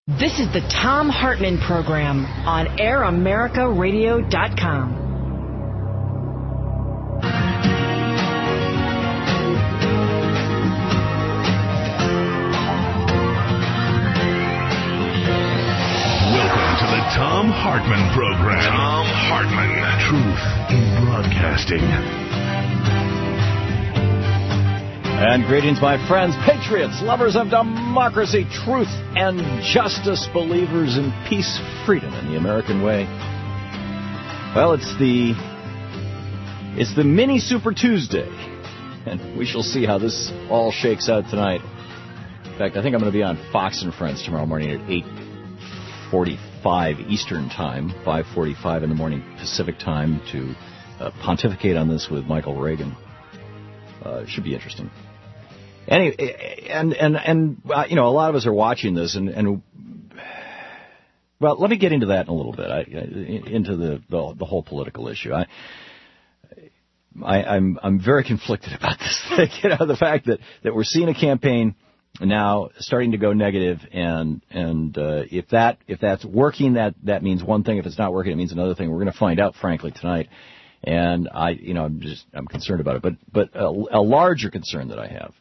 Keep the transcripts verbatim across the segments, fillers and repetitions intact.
This is the Thom Hartmann Program on air america radio dot com. Welcome to the Thom Hartmann Program. Thom Hartmann. Truth in broadcasting. And greetings, my friends, patriots, lovers of democracy, truth, and justice, believers in peace, freedom, and the American way. Well, it's the it's the mini Super Tuesday, and we shall see how this all shakes out tonight. In fact, I think I'm going to be on Fox and Friends tomorrow morning at eight forty-five Eastern Time, five forty-five in the morning Pacific Time, to uh, pontificate on this with Michael Reagan. Uh, should be interesting. Anyway, and and and uh, you know, a lot of us are watching this, and, and well, let me get into that in a little bit. I, into the, the the whole political issue. I, I I'm I'm very conflicted about this thing. You know, the fact that, that we're seeing a campaign now starting to go negative, and and uh, if that if that's working, that that means one thing. If it's not working, it means another thing. We're going to find out, frankly, tonight. And I, you know, I'm just I'm concerned about it. But but a, a larger concern that I have,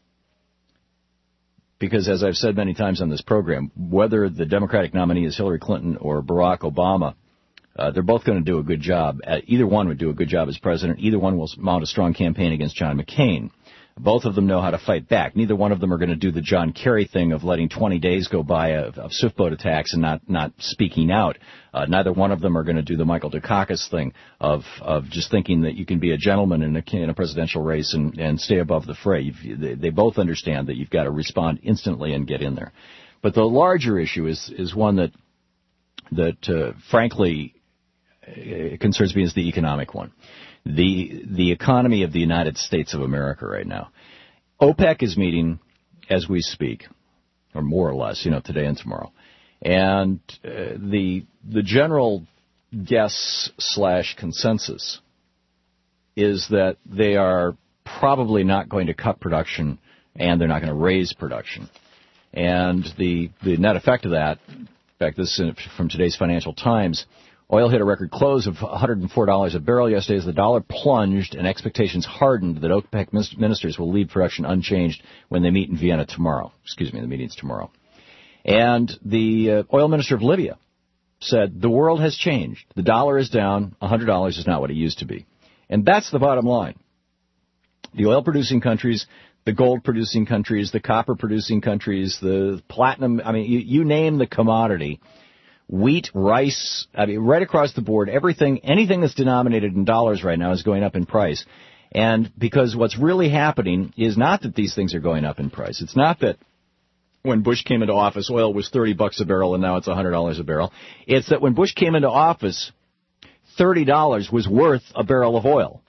because as I've said many times on this program, whether the Democratic nominee is Hillary Clinton or Barack Obama, uh, they're both going to do a good job. Uh, either one would do a good job as president. Either one will mount a strong campaign against John McCain. Both of them know how to fight back. Neither one of them are going to do the John Kerry thing of letting twenty days go by of, of swift boat attacks and not, not speaking out. Uh, neither one of them are going to do the Michael Dukakis thing of, of just thinking that you can be a gentleman in a, in a presidential race and, and stay above the fray. You've, they, they both understand that you've got to respond instantly and get in there. But the larger issue is, is one that, that, uh, frankly, uh, concerns me, is the economic one. The the economy of the United States of America right now. OPEC is meeting as we speak, or more or less, you know, today and tomorrow. And uh, the the general guess slash consensus is that they are probably not going to cut production, and they're not going to raise production. And the the net effect of that, in fact, this is from today's Financial Times. Oil hit a record close of one hundred four dollars a barrel yesterday as the dollar plunged and expectations hardened that OPEC ministers will leave production unchanged when they meet in Vienna tomorrow. Excuse me, the meeting's tomorrow. And the uh, oil minister of Libya said the world has changed. The dollar is down. one hundred dollars is not what it used to be. And that's the bottom line. The oil-producing countries, the gold-producing countries, the copper-producing countries, the platinum, I mean, you, you name the commodity. Wheat, rice, I mean, right across the board, everything, anything that's denominated in dollars right now is going up in price. And because what's really happening is not that these things are going up in price. It's not that when Bush came into office, oil was thirty bucks a barrel and now it's one hundred dollars a barrel. It's that when Bush came into office, thirty dollars was worth a barrel of oil.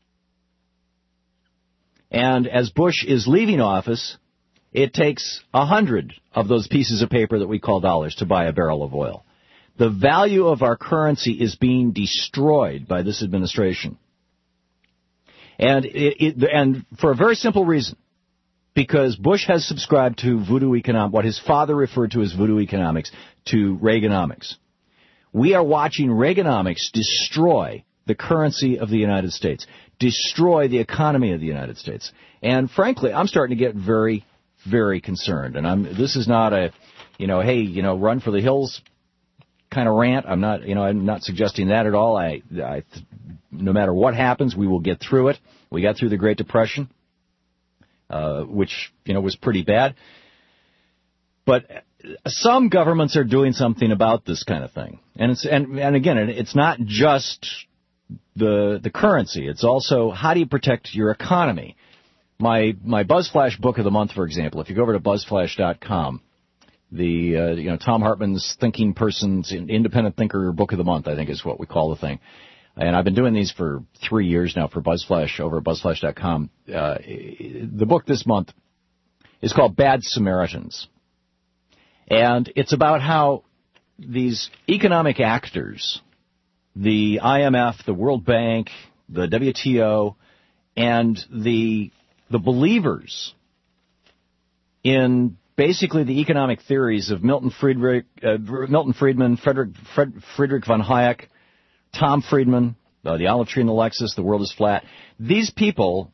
And as Bush is leaving office, it takes a hundred of those pieces of paper that we call dollars to buy a barrel of oil. The value of our currency is being destroyed by this administration. And it, it, and for a very simple reason. Because Bush has subscribed to voodoo economics, what his father referred to as voodoo economics, to Reaganomics. We are watching Reaganomics destroy the currency of the United States, destroy the economy of the United States. And frankly, I'm starting to get very, very concerned. And I'm, this is not a, you know, hey, you know, run for the hills kind of rant. I'm not, you know, I'm not suggesting that at all. I, I, no matter what happens, we will get through it. We got through the Great Depression, uh, which, you know, was pretty bad. But some governments are doing something about this kind of thing. And it's, and, and again, it's not just the, the currency. It's also how do you protect your economy? My, my BuzzFlash book of the month, for example, if you go over to buzz flash dot com, the, uh, you know, Thom Hartmann's Thinking Person's Independent Thinker Book of the Month, I think is what we call the thing. And I've been doing these for three years now for BuzzFlash over at buzz flash dot com. Uh, the book this month is called Bad Samaritans. And it's about how these economic actors, the I M F, the World Bank, the W T O, and the the believers in basically the economic theories of Milton Friedrich, uh, Milton Friedman, Frederick, Fred, Friedrich von Hayek, Tom Friedman, uh, the olive tree and the Lexus, the world is flat. These people,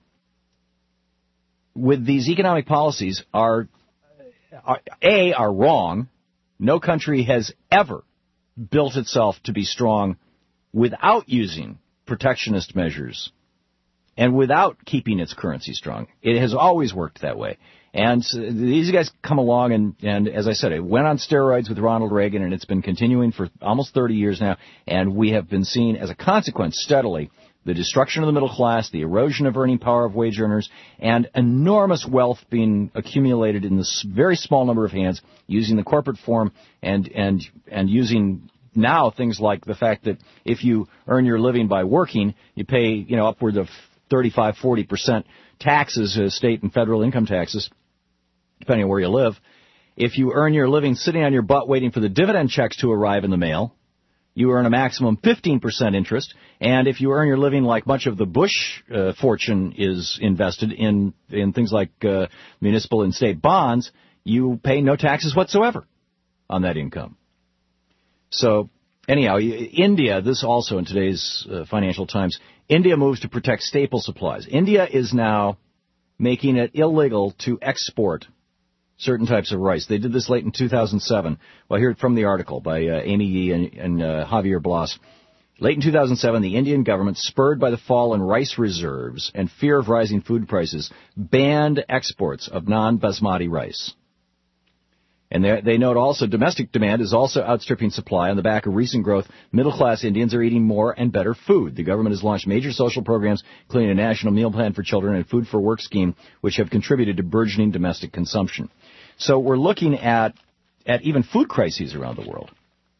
with these economic policies, are, are A, are wrong. No country has ever built itself to be strong without using protectionist measures and without keeping its currency strong. It has always worked that way. And so these guys come along, and, and as I said, it went on steroids with Ronald Reagan, and it's been continuing for almost thirty years now, and we have been seeing, as a consequence, steadily, the destruction of the middle class, the erosion of earning power of wage earners, and enormous wealth being accumulated in this very small number of hands using the corporate form and, and, and using now things like the fact that if you earn your living by working, you pay, you know, upward of thirty-five, forty percent taxes, uh, state and federal income taxes, depending on where you live. If you earn your living sitting on your butt waiting for the dividend checks to arrive in the mail, you earn a maximum fifteen percent interest. And if you earn your living like much of the Bush uh, fortune is invested in, in things like uh, municipal and state bonds, you pay no taxes whatsoever on that income. So, anyhow, India, this also in today's uh, Financial Times, India moves to protect staple supplies. India is now making it illegal to export certain types of rice. They did this late in two thousand seven. Well, here from the article by uh, Amy Yee and, and uh, Javier Blas. Late in two thousand seven, the Indian government, spurred by the fall in rice reserves and fear of rising food prices, banned exports of non-basmati rice. And they, they note also domestic demand is also outstripping supply on the back of recent growth. Middle-class Indians are eating more and better food. The government has launched major social programs, including a national meal plan for children and food for work scheme, which have contributed to burgeoning domestic consumption. So we're looking at at even food crises around the world.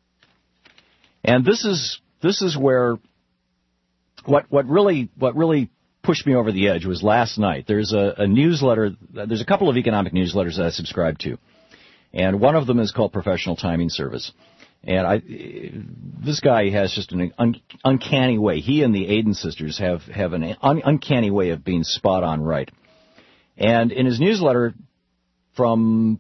And this is this is where what what really what really pushed me over the edge was last night. There's a, a newsletter. There's a couple of economic newsletters that I subscribe to. And one of them is called Professional Timing Service. And I, this guy has just an un, uncanny way. He and the Aiden sisters have, have an un, uncanny way of being spot on right. And in his newsletter from,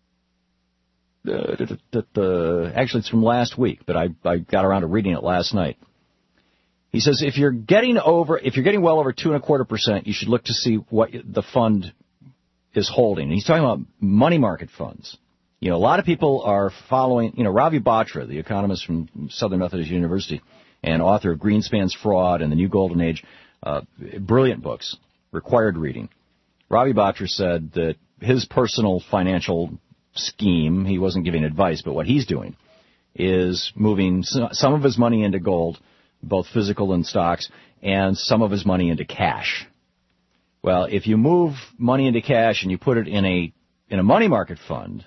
uh, the, the, the, actually it's from last week, but I, I got around to reading it last night. He says if you're getting over, if you're getting well over two and a quarter percent, you should look to see what the fund is holding. And he's talking about money market funds. You know, a lot of people are following, you know, Ravi Batra, the economist from Southern Methodist University and author of Greenspan's Fraud and The New Golden Age, uh, brilliant books, required reading. Ravi Batra said that his personal financial scheme, he wasn't giving advice, but what he's doing is moving some of his money into gold, both physical and stocks, and some of his money into cash. Well, if you move money into cash and you put it in a in a money market fund,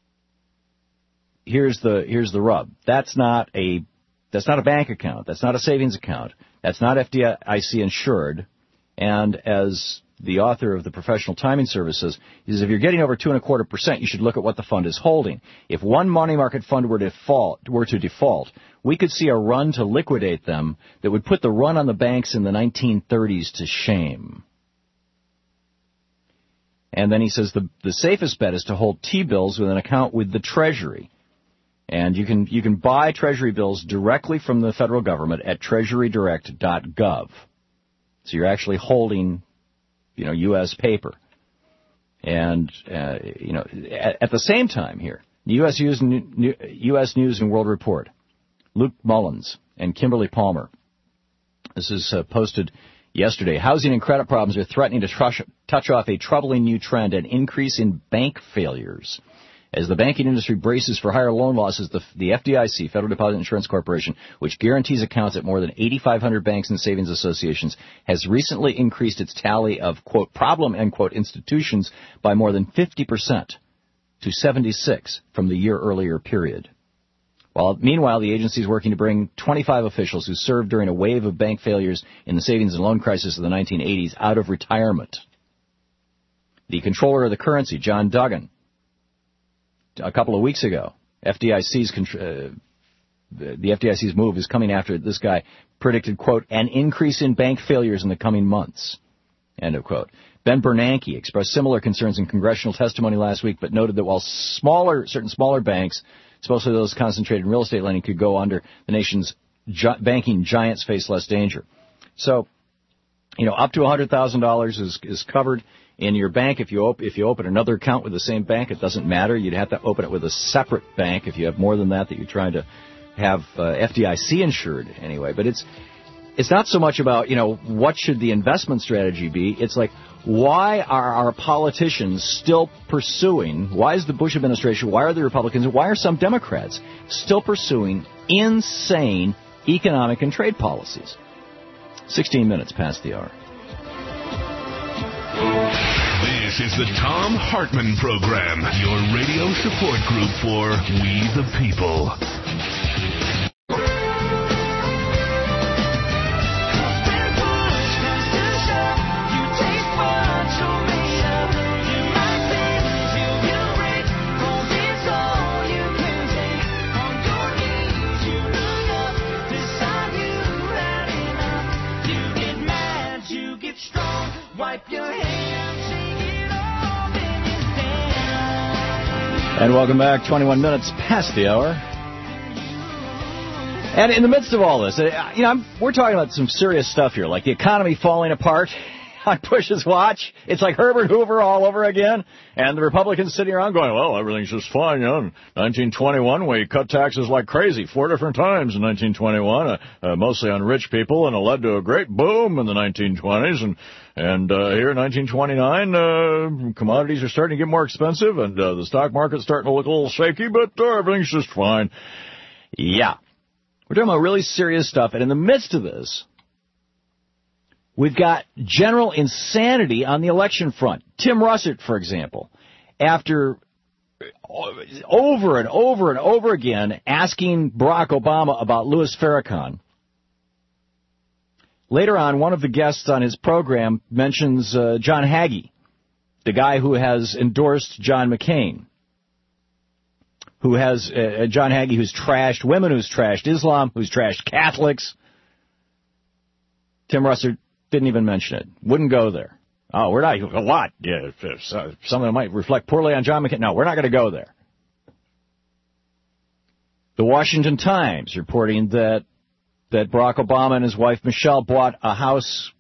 Here's the here's the rub. That's not a that's not a bank account. That's not a savings account. That's not F D I C insured. And as the author of the Professional Timing Service says, he says if you're getting over two and a quarter percent, you should look at what the fund is holding. If one money market fund were to default, were to default, we could see a run to liquidate them that would put the run on the banks in the nineteen thirties to shame. And then he says the the safest bet is to hold T-bills with an account with the Treasury. And you can you can buy Treasury bills directly from the federal government at treasury direct dot gov. So you're actually holding, you know, U S paper. And, uh, you know, at, at the same time here, the U S News, U S News and World Report, Luke Mullins and Kimberly Palmer. This is uh, posted yesterday. Housing and credit problems are threatening to touch, touch off a troubling new trend, an increase in bank failures. As the banking industry braces for higher loan losses, the, the F D I C, Federal Deposit Insurance Corporation, which guarantees accounts at more than eighty-five hundred banks and savings associations, has recently increased its tally of, quote, problem, end quote, institutions by more than fifty percent to seventy-six from the year earlier period. While, meanwhile, the agency is working to bring twenty-five officials who served during a wave of bank failures in the savings and loan crisis of the nineteen eighties out of retirement. The controller of the currency, John Duggan, a couple of weeks ago, F D I C's uh, the F D I C's move is coming after this guy predicted, quote, an increase in bank failures in the coming months, end of quote. Ben Bernanke expressed similar concerns in congressional testimony last week, but noted that while smaller, certain smaller banks, especially those concentrated in real estate lending, could go under, the nation's gi- banking giants face less danger. So, you know, up to one hundred thousand dollars is is covered in your bank. If you op- if you open another account with the same bank, it doesn't matter. You'd have to open it with a separate bank if you have more than that that you're trying to have uh, F D I C insured anyway. But it's it's not so much about, you know, what should the investment strategy be. It's like, why are our politicians still pursuing, why is the Bush administration, why are the Republicans, why are some Democrats still pursuing insane economic and trade policies? sixteen minutes past the hour. This is the Thom Hartmann Program, your radio support group for We the People. And welcome back, twenty-one minutes past the hour. And in the midst of all this, you know, I'm, we're talking about some serious stuff here, like the economy falling apart on Bush's watch. It's like Herbert Hoover all over again, and the Republicans sitting around going, well, everything's just fine, you know. In nineteen twenty-one, we cut taxes like crazy, four different times in nineteen twenty-one, uh, uh, mostly on rich people, and it led to a great boom in the nineteen twenties, and And uh, here in nineteen twenty-nine, uh, commodities are starting to get more expensive, and uh, the stock market's starting to look a little shaky, but uh, everything's just fine. Yeah. We're talking about really serious stuff, and in the midst of this, we've got general insanity on the election front. Tim Russert, for example, after over and over and over again asking Barack Obama about Louis Farrakhan, later on, one of the guests on his program mentions uh, John Hagee, the guy who has endorsed John McCain, who has uh, John Hagee who's trashed women, who's trashed Islam, who's trashed Catholics. Tim Russert didn't even mention it. Wouldn't go there. Oh, we're not. A lot. Yeah, if, if, uh, something that might reflect poorly on John McCain. No, we're not going to go there. The Washington Times reporting that that Barack Obama and his wife Michelle bought a house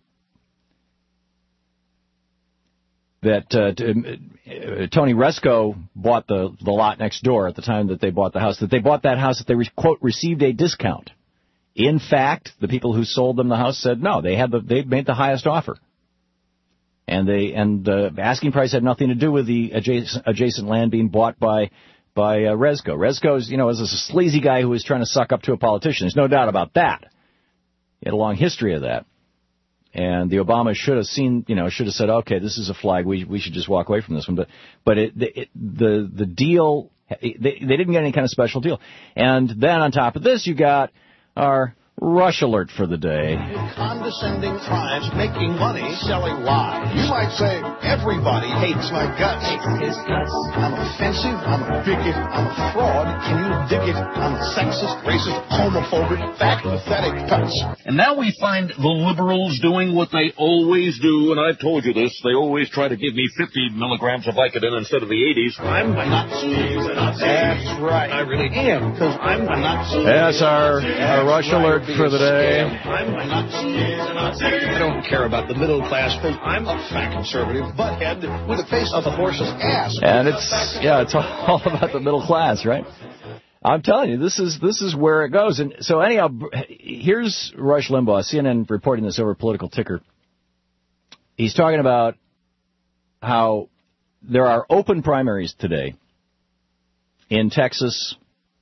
that uh, uh, Tony Resco bought the, the lot next door at the time that they bought the house, that they bought that house, that they, re- quote, received a discount. In fact, the people who sold them the house said no, they had the, they made the highest offer. And they and the asking price had nothing to do with the adjacent, adjacent land being bought by by uh, Resco. Resco's, you know, is a sleazy guy who was trying to suck up to a politician. There's no doubt about that. He had a long history of that. And the Obama should have seen, you know, should have said, okay, this is a flag. We we should just walk away from this one. But but it, it, the the deal, they they didn't get any kind of special deal. And then on top of this, you got our Rush alert for the day. Condescending crimes, making money, selling lies. You might say, everybody hates my guts. Hates his guts. I'm offensive, I'm a bigot, I'm a fraud. Can you dig it? I'm sexist, racist, homophobic, fat, pathetic cuts. And now we find the liberals doing what they always do, and I've told you this, they always try to give me fifty milligrams of Vicodin instead of the eighties. I'm a Nazi. That's right. I really am, because I'm a Nazi. Yes, our, our Rush alert for the day. I'm a Nazi. I don't care about the middle class because I'm a fat conservative butthead with the face of a horse's ass. And it's, yeah, it's all about the middle class, right? I'm telling you, this is this is where it goes. And so anyhow, here's Rush Limbaugh, C N N reporting this over Political Ticker. He's talking about how there are open primaries today in Texas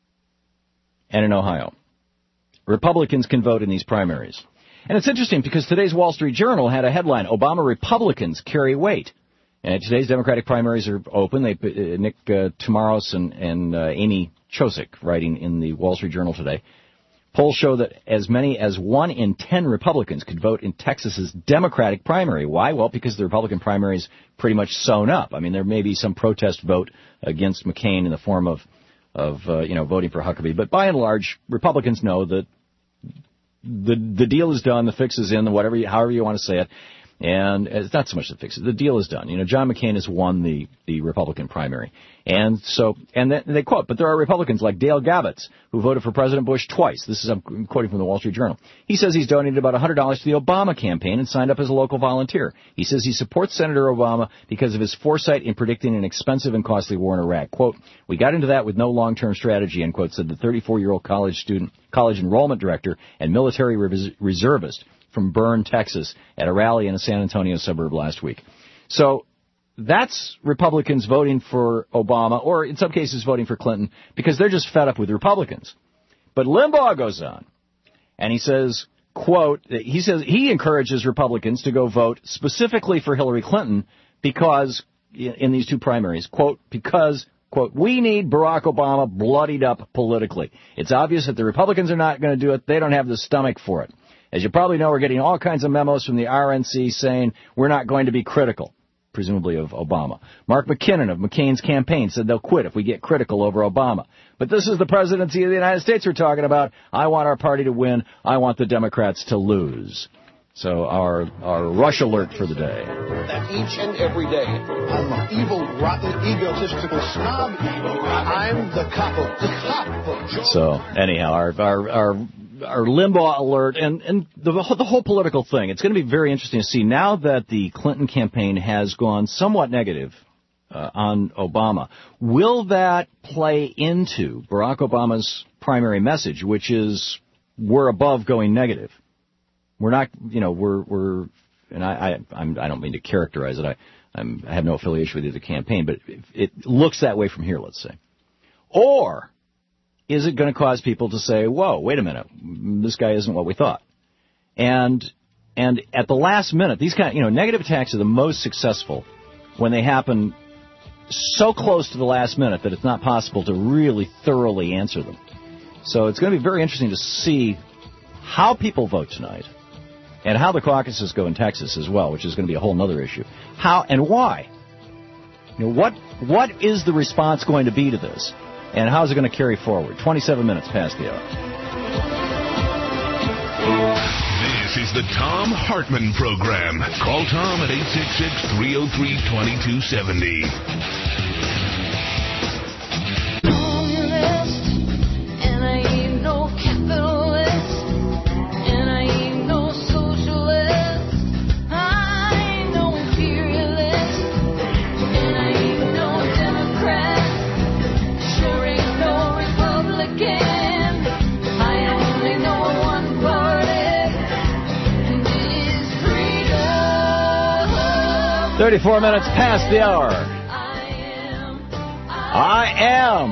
and in Ohio. Republicans can vote in these primaries. And it's interesting because today's Wall Street Journal had a headline, Obama Republicans carry weight. And today's Democratic primaries are open. They, uh, Nick uh, Tamaros and, and uh, Amy Chosik writing in the Wall Street Journal today. Polls show that as many as one in ten Republicans could vote in Texas's Democratic primary. Why? Well, because the Republican primary is pretty much sewn up. I mean, there may be some protest vote against McCain in the form of, of uh, you know, voting for Huckabee. But by and large, Republicans know that the the deal is done, the fix is in, the whatever, you, however you want to say it. And it's not so much to fix it. The deal is done. You know, John McCain has won the, the Republican primary. And so, and they, they quote, but there are Republicans like Dale Gabbets who voted for President Bush twice. This is, I'm quoting from the Wall Street Journal. He says he's donated about one hundred dollars to the Obama campaign and signed up as a local volunteer. He says he supports Senator Obama because of his foresight in predicting an expensive and costly war in Iraq. Quote, we got into that with no long-term strategy, end quote, said the thirty-four-year-old college student, college enrollment director and military res- reservist from Bern, Texas, at a rally in a San Antonio suburb last week. So that's Republicans voting for Obama, or in some cases voting for Clinton, because they're just fed up with Republicans. But Limbaugh goes on, and he says, quote, he says he encourages Republicans to go vote specifically for Hillary Clinton because, in these two primaries, quote, because, quote, we need Barack Obama bloodied up politically. It's obvious that the Republicans are not going to do it. They don't have the stomach for it. As you probably know, we're getting all kinds of memos from the R N C saying we're not going to be critical, presumably of Obama. Mark McKinnon of McCain's campaign said they'll quit if we get critical over Obama. But this is the presidency of the United States we're talking about. I want our party to win. I want the Democrats to lose. So our our rush alert for the day. That each and every day, I'm an evil, rotten, egotistical snob. I'm the cop of the cop of Joe. So anyhow, our our our our Limbaugh alert and and the the whole political thing. It's going to be very interesting to see now that the Clinton campaign has gone somewhat negative uh, on Obama. Will that play into Barack Obama's primary message, which is we're above going negative? We're not, you know, we're, we're, and I, I, I'm, I don't mean to characterize it. I, I'm, I have no affiliation with either campaign, but it, it looks that way from here, let's say. Or is it going to cause people to say, whoa, wait a minute, this guy isn't what we thought? And, and at the last minute, these kind of, you know, negative attacks are the most successful when they happen so close to the last minute that it's not possible to really thoroughly answer them. So it's going to be very interesting to see how people vote tonight. And how the caucuses go in Texas as well, which is going to be a whole other issue. How and why? You know, what what is the response going to be to this? And how is it going to carry forward? twenty-seven minutes past the hour. This is the Thom Hartmann Program. Call Tom at eight six six, three oh three, two two seven oh. thirty-four minutes past the hour. I am.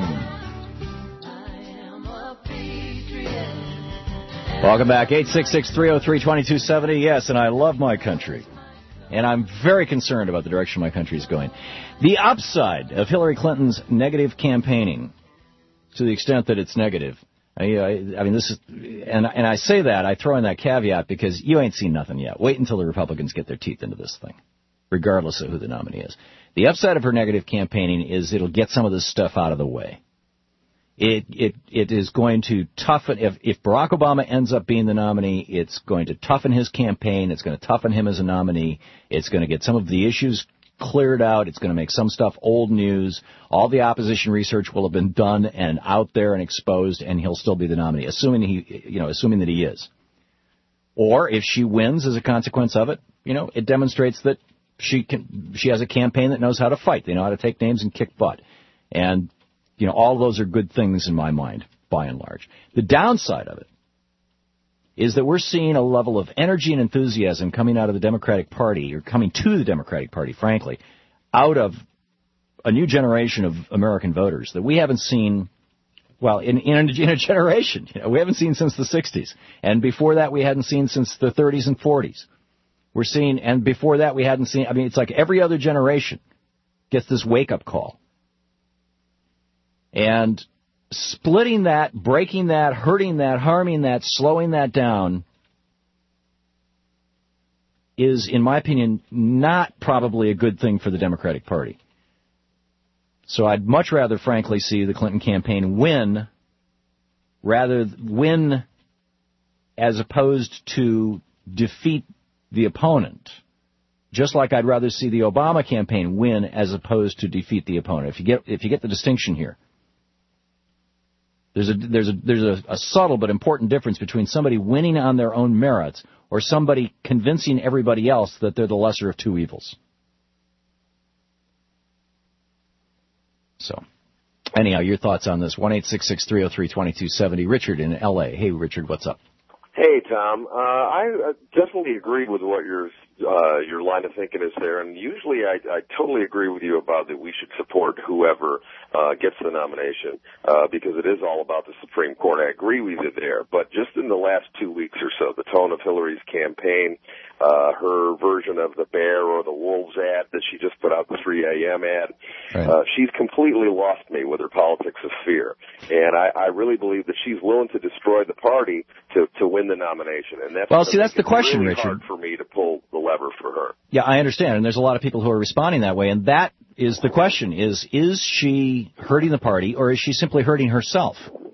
Welcome back. eight six six, three oh three, two two seven oh. Yes, and I love my country. And I'm very concerned about the direction my country is going. The upside of Hillary Clinton's negative campaigning, to the extent that it's negative, I, I, I mean, this is, and, and I say that, I throw in that caveat because you ain't seen nothing yet. Wait until the Republicans get their teeth into this thing, regardless of who the nominee is. The upside of her negative campaigning is it'll get some of this stuff out of the way. It it it is going to toughen, if, if Barack Obama ends up being the nominee, it's going to toughen his campaign, it's going to toughen him as a nominee, it's going to get some of the issues cleared out, it's going to make some stuff old news, all the opposition research will have been done and out there and exposed, and he'll still be the nominee, assuming he, you know, assuming that he is. Or if she wins as a consequence of it, you know, it demonstrates that She can. She has a campaign that knows how to fight. They know how to take names and kick butt. And, you know, all of those are good things in my mind, by and large. The downside of it is that we're seeing a level of energy and enthusiasm coming out of the Democratic Party, or coming to the Democratic Party, frankly, out of a new generation of American voters that we haven't seen, well, in, in, a, in a generation. You know, we haven't seen since the sixties. And before that, we hadn't seen since the thirties and forties. We're seeing, and before that we hadn't seen, I mean, it's like every other generation gets this wake-up call. And splitting that, breaking that, hurting that, harming that, slowing that down is, in my opinion, not probably a good thing for the Democratic Party. So I'd much rather, frankly, see the Clinton campaign win, rather win as opposed to defeat the opponent Just like I'd rather see the Obama campaign win as opposed to defeat the opponent. If you get if you get the distinction here, there's a there's a there's a, a subtle but important difference between somebody winning on their own merits or somebody convincing everybody else that they're the lesser of two evils. So, anyhow, your thoughts on this? one eight six six, three oh three, two two seven oh. Richard in L A. Hey, Richard, what's up? Hey, Tom. Uh, I definitely agree with what your uh, your line of thinking is there, and usually I, I totally agree with you about that we should support whoever uh, gets the nomination uh, because it is all about the Supreme Court. I agree with you there, but just in the last two weeks or so, the tone of Hillary's campaign, uh, her version of the bear or the wolves ad that she just put out, the three a.m. ad, right. uh, she's completely lost me with her politics of fear, and I, I really believe that she's willing to destroy the party to, to win the nomination, and that's well. See, that's the question, really Richard. Hard for me to pull the lever for her. Yeah, I understand, and there's a lot of people who are responding that way, and that is the question: is is she hurting the party, or is she simply hurting herself?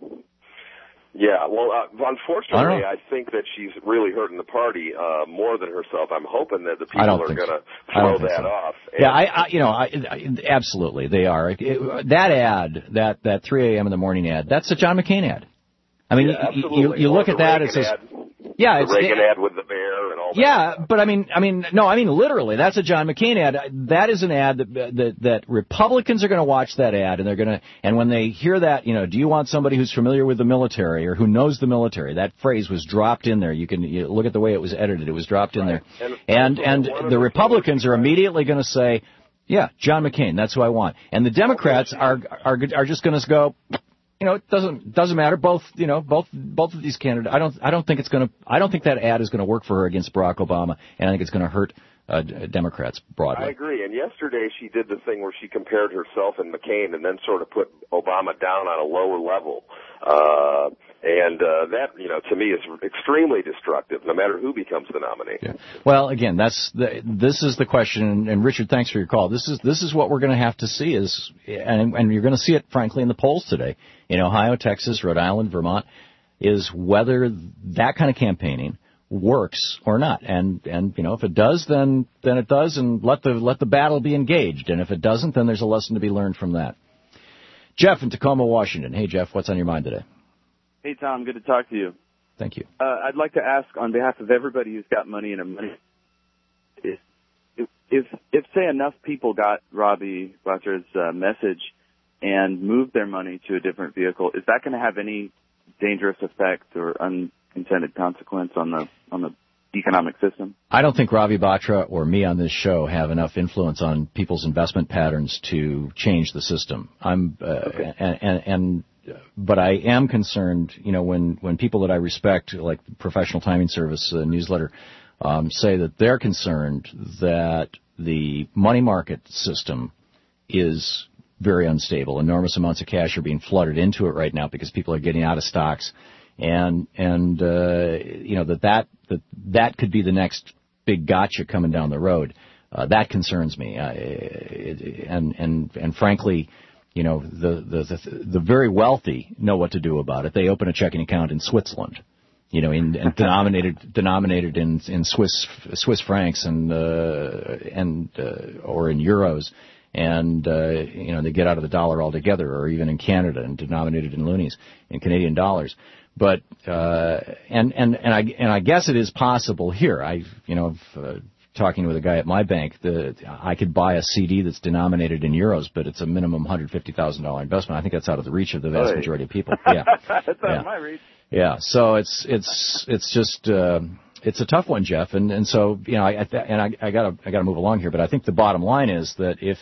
Yeah, well, uh, unfortunately, I, I think that she's really hurting the party uh, more than herself. I'm hoping that the people are going to so. throw that so. off. And yeah, I, I, you know, I, I, absolutely, they are. It, that ad, that that three a.m. in the morning ad, that's a John McCain ad. I mean, yeah, you, you, you look at that, Reagan it says, ad, yeah, the it's Reagan it, ad with the bear and all that. Yeah, but I mean, I mean, no, I mean literally, that's a John McCain ad. That is an ad that that, that Republicans are going to watch that ad, and they're going to, and when they hear that, you know, do you want somebody who's familiar with the military or who knows the military? That phrase was dropped in there. You can you look at the way it was edited; it was dropped in right. there, and and and the Republicans are immediately going to say, yeah, John McCain, that's who I want, and the Democrats are are are just going to go. You know, it doesn't doesn't matter. Both, you know, both both of these candidates. I don't I don't think it's going to. I don't think that ad is going to work for her against Barack Obama, and I think it's going to hurt uh, Democrats broadly. I agree. And yesterday she did the thing where she compared herself and McCain, and then sort of put Obama down on a lower level. Uh, and uh, that, you know, to me is extremely destructive, no matter who becomes the nominee. Yeah. Well, again, that's the, this is the question. And, and Richard, thanks for your call. This is this is what we're going to have to see is, and, and you're going to see it, frankly, in the polls today. In Ohio, Texas, Rhode Island, Vermont, is whether that kind of campaigning works or not. And and you know, if it does, then then it does, and let the let the battle be engaged. And if it doesn't, then there's a lesson to be learned from that. Jeff in Tacoma, Washington. Hey, Jeff, what's on your mind today? Hey, Tom, good to talk to you. Thank you. Uh, I'd like to ask on behalf of everybody who's got money in a money, if if, if say enough people got Robbie Butler's uh, message and moved their money to a different vehicle, is that going to have any dangerous effect or unintended consequence on the on the economic system? I don't think Ravi Batra or me on this show have enough influence on people's investment patterns to change the system. I'm uh, okay. and, and, and but I am concerned, you know, when when people that I respect, like Professional Timing Service uh, newsletter, um, say that they're concerned that the money market system is very unstable. Enormous amounts of cash are being flooded into it right now because people are getting out of stocks, and and uh, you know that that that that could be the next big gotcha coming down the road. Uh, that concerns me, uh, it, and and and frankly, you know, the, the the the very wealthy know what to do about it. They open a checking account in Switzerland, you know, in, in denominated denominated in in Swiss Swiss francs and uh, and uh, or in euros. And, uh, you know, they get out of the dollar altogether, or even in Canada and denominated in loonies, in Canadian dollars. But, uh, and, and, and I, and I guess it is possible here. I, you know, uh, talking with a guy at my bank, the, I could buy a C D that's denominated in euros, but it's a minimum one hundred fifty thousand dollars investment. I think that's out of the reach of the vast majority of people. Yeah. That's out yeah. of my reach. Yeah. So it's, it's, it's just, uh, it's a tough one, Jeff. And, and so, you know, I, I and I, I gotta, I gotta move along here, but I think the bottom line is that if,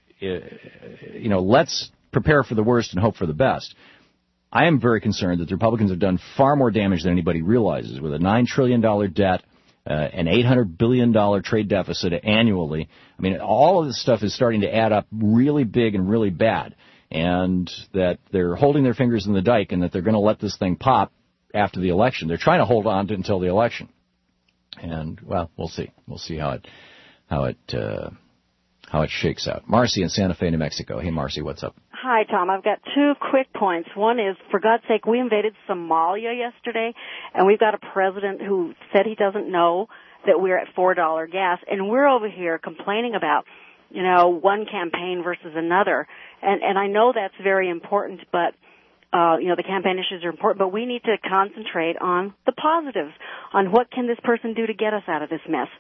you know, let's prepare for the worst and hope for the best. I am very concerned that the Republicans have done far more damage than anybody realizes with a nine trillion dollars debt, uh, an eight hundred billion dollars trade deficit annually. I mean, all of this stuff is starting to add up really big and really bad, and that they're holding their fingers in the dike and that they're going to let this thing pop after the election. They're trying to hold on to until the election. And, well, we'll see. We'll see how it, how it, uh, how it shakes out. Marcy in Santa Fe, New Mexico. Hey, Marcy, what's up? Hi, Tom. I've got two quick points. One is, for God's sake, we invaded Somalia yesterday, and we've got a president who said he doesn't know, that we're at four dollars gas, and we're over here complaining about, you know, one campaign versus another. And, and I know that's very important, but, uh, you know, the campaign issues are important, but we need to concentrate on the positives, on what can this person do to get us out of this mess.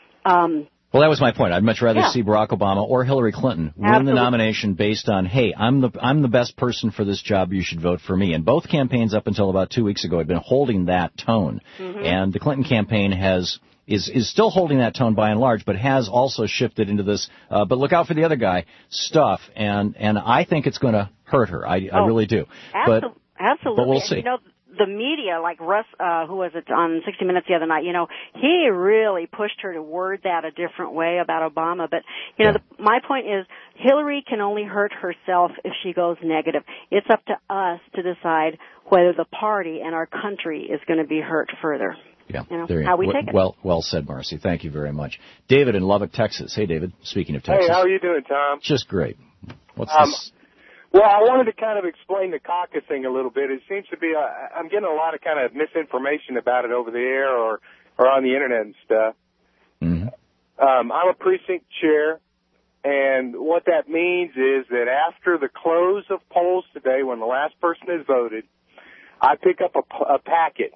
Um, Well, that was my point. I'd much rather yeah. see Barack Obama or Hillary Clinton win Absolutely. the nomination based on, hey, I'm the I'm the best person for this job, you should vote for me. And both campaigns up until about two weeks ago had been holding that tone. Mm-hmm. And the Clinton campaign has is is still holding that tone by and large, but has also shifted into this, uh, but look out for the other guy stuff. And, and I think it's going to hurt her. I, oh, I really do. Absolutely. But, absolutely. but we'll and, see. You know, the media, like Russ, uh, who was it on sixty minutes the other night, you know, he really pushed her to word that a different way about Obama. But, you know, yeah. the, my point is Hillary can only hurt herself if she goes negative. It's up to us to decide whether the party and our country is going to be hurt further. Yeah, you know, there you how we w- take it. Well, well said, Marcy. Thank you very much. David in Lubbock, Texas. Hey, David. Speaking of Texas. Hey, how are you doing, Tom? Just great. What's um, this? Well, I wanted to kind of explain the caucusing a little bit. It seems to be, a, I'm getting a lot of kind of misinformation about it over the air or, or on the internet and stuff. Mm-hmm. Um, I'm a precinct chair, and what that means is that after the close of polls today, when the last person has voted, I pick up a, a packet,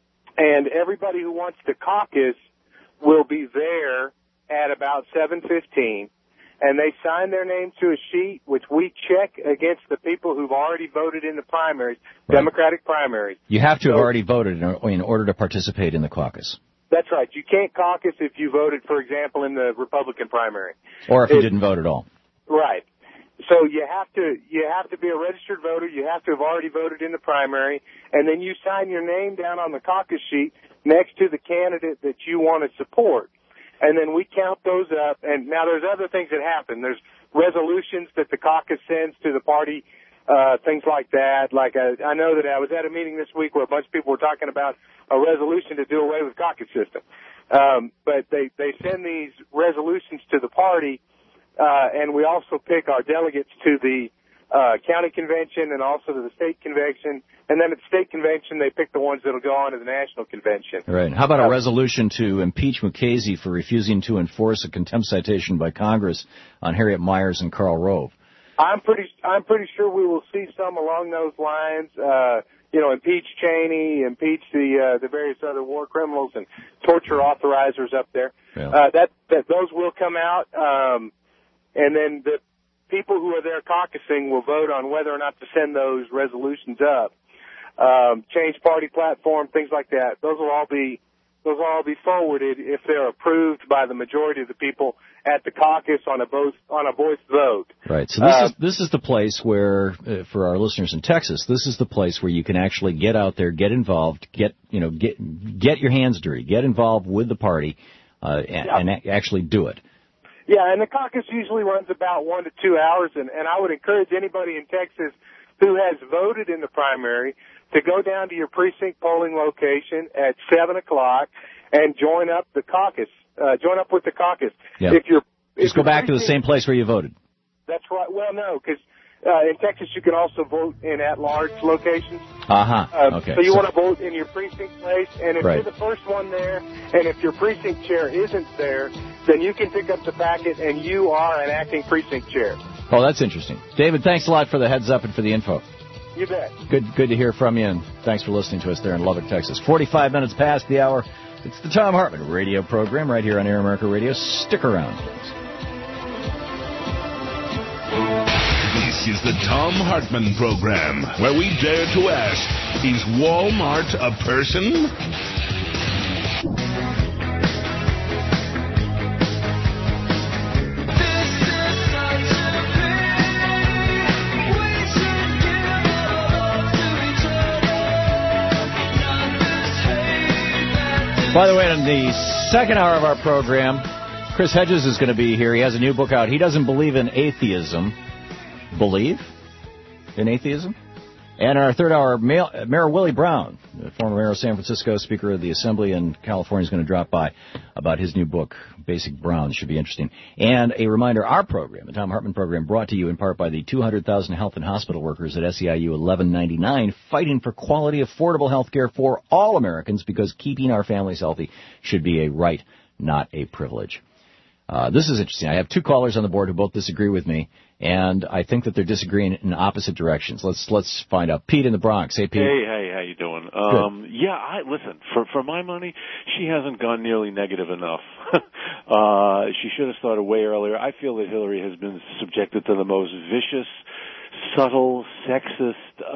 and everybody who wants to caucus will be there at about seven fifteen. And they sign their name to a sheet, which we check against the people who've already voted in the primaries, right. Democratic primaries. You have to so, have already voted in order to participate in the caucus. That's right. You can't caucus if you voted, for example, in the Republican primary. Or if it, you didn't vote at all. Right. So you have to you have to be a registered voter. You have to have already voted in the primary. And then you sign your name down on the caucus sheet next to the candidate that you want to support. And then we count those up. And now there's other things that happen. There's resolutions that the caucus sends to the party, uh, things like that. Like I, I know that I was at a meeting this week where a bunch of people were talking about a resolution to do away with the caucus system. Um, but they, they send these resolutions to the party, uh, and we also pick our delegates to the uh, county convention and also to the state convention. And then at the state convention, they pick the ones that will go on to the national convention. Right. How about a resolution to impeach Mukasey for refusing to enforce a contempt citation by Congress on Harriet Miers and Karl Rove? I'm pretty, I'm pretty sure we will see some along those lines. Uh, you know, impeach Cheney, impeach the uh, the various other war criminals and torture authorizers up there. Yeah. Uh, that that those will come out, um, and then the people who are there caucusing will vote on whether or not to send those resolutions up. Um, change party platform, things like that. Those will all be, those will all be forwarded if they're approved by the majority of the people at the caucus on a voice, on a voice vote. Right. So this uh, is, this is the place where, uh, for our listeners in Texas, this is the place where you can actually get out there, get involved, get, you know, get, get your hands dirty, get involved with the party, uh, and, yeah. and actually do it. Yeah, and the caucus usually runs about one to two hours, and, and I would encourage anybody in Texas who has voted in the primary to go down to your precinct polling location at seven o'clock and join up the caucus, uh, join up with the caucus. Yeah. If you're, Just if go you're back to the same place where you voted. That's right. Well, no, because uh, in Texas you can also vote in at-large locations. Uh-huh. Uh, Okay. So you so, want to vote in your precinct place, and if right. you're the first one there, and if your precinct chair isn't there, then you can pick up the packet, and you are an acting precinct chair. Oh, that's interesting. David, thanks a lot for the heads up and for the info. You bet. Good, good to hear from you, and thanks for listening to us there in Lubbock, Texas. forty-five minutes past the hour. It's the Tom Hartman radio program right here on Air America Radio. Stick around, please. This is the Tom Hartman program, where we dare to ask, is Walmart a person? By the way, in the second hour of our program, Chris Hedges is going to be here. He has a new book out. He doesn't believe in atheism. Believe in atheism? And in our third hour, Mayor Willie Brown, the former mayor of San Francisco, Speaker of the Assembly in California, is going to drop by about his new book, Basic Brown. Should be interesting. And a reminder, our program, the Thom Hartmann program, brought to you in part by the two hundred thousand health and hospital workers at S E I U eleven ninety-nine, fighting for quality, affordable health care for all Americans, because keeping our families healthy should be a right, not a privilege. Uh, this is interesting. I have two callers on the board who both disagree with me, and I think that they're disagreeing in opposite directions. Let's let's find out. Pete in the Bronx. Hey, Pete. Hey, hey, how you doing? Um, yeah, I listen. For for my money, she hasn't gone nearly negative enough. uh, she should have started way earlier. I feel that Hillary has been subjected to the most vicious, subtle, sexist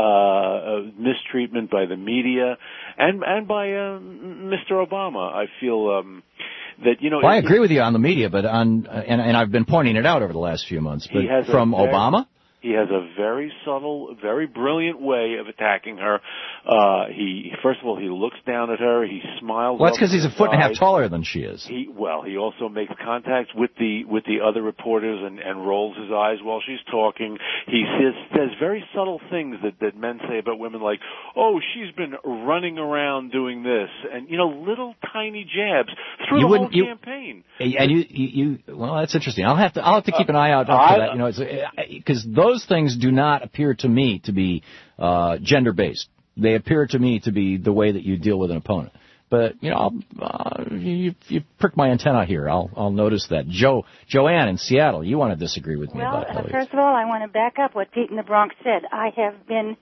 uh, mistreatment by the media and and by uh, Mister Obama. I feel. Um, That, you know, well, I agree with you on the media, but on uh, and, and I've been pointing it out over the last few months. But from very, Obama, he has a very subtle, very brilliant way of attacking her. Uh, he first of all, he looks down at her. He smiles. Well, that's because he's a foot and a half taller than she is. He well, he also makes contact with the with the other reporters and, and rolls his eyes while she's talking. He says says very subtle things that that men say about women, like, "Oh, she's been running around doing this," and you know, little tiny jabs through you the whole you, campaign. And you, you, you, well, that's interesting. I'll have to, I'll have to keep an eye out for uh, that. You know, because those things do not appear to me to be uh, gender based. They appear to me to be the way that you deal with an opponent. But you know, I'll, uh, you, you prick my antenna here. I'll, I'll notice that. Joe, Joanne in Seattle, you want to disagree with me well, about Hillary? Well, first of all, I want to back up what Pete in the Bronx said. I have been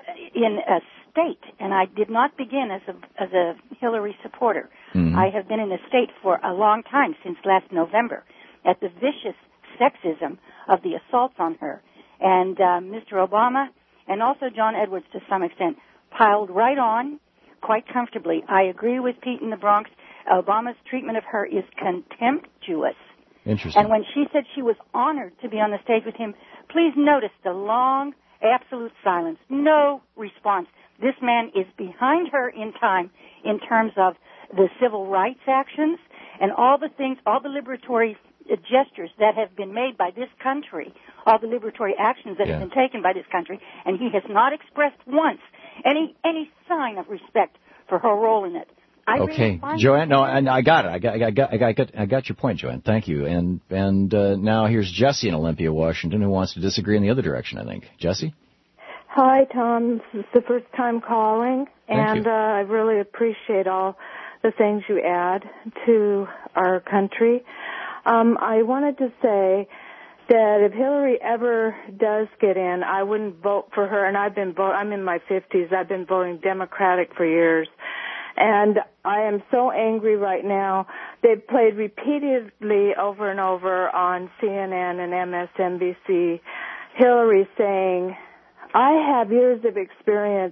in a state, and I did not begin as a as a Hillary supporter. Mm-hmm. I have been in a state for a long time, since last November, at the vicious sexism of the assaults on her. And uh, Mister Obama, and also John Edwards to some extent, piled right on quite comfortably. I agree with Pete in the Bronx. Obama's treatment of her is contemptuous. Interesting. And when she said she was honored to be on the stage with him, please notice the long, absolute silence. No response. This man is behind her in time in terms of the civil rights actions and all the things, all the liberatory gestures that have been made by this country, all the liberatory actions that yeah. have been taken by this country, and he has not expressed once any any sign of respect for her role in it. I okay, really Joanne. No, and I got it. I got, I got, I got, I got your point, Joanne. Thank you. And and uh, now here's Jesse in Olympia, Washington, who wants to disagree in the other direction. I think Jesse. Hi, Tom. This is the first time calling, Thank and you. uh, I really appreciate all the things you add to our country. Um, I wanted to say that if Hillary ever does get in, I wouldn't vote for her. And I've been vote. I'm in my fifties. I've been voting Democratic for years, and I am so angry right now. They've played repeatedly over and over on C N N and M S N B C Hillary saying, "I have years of experience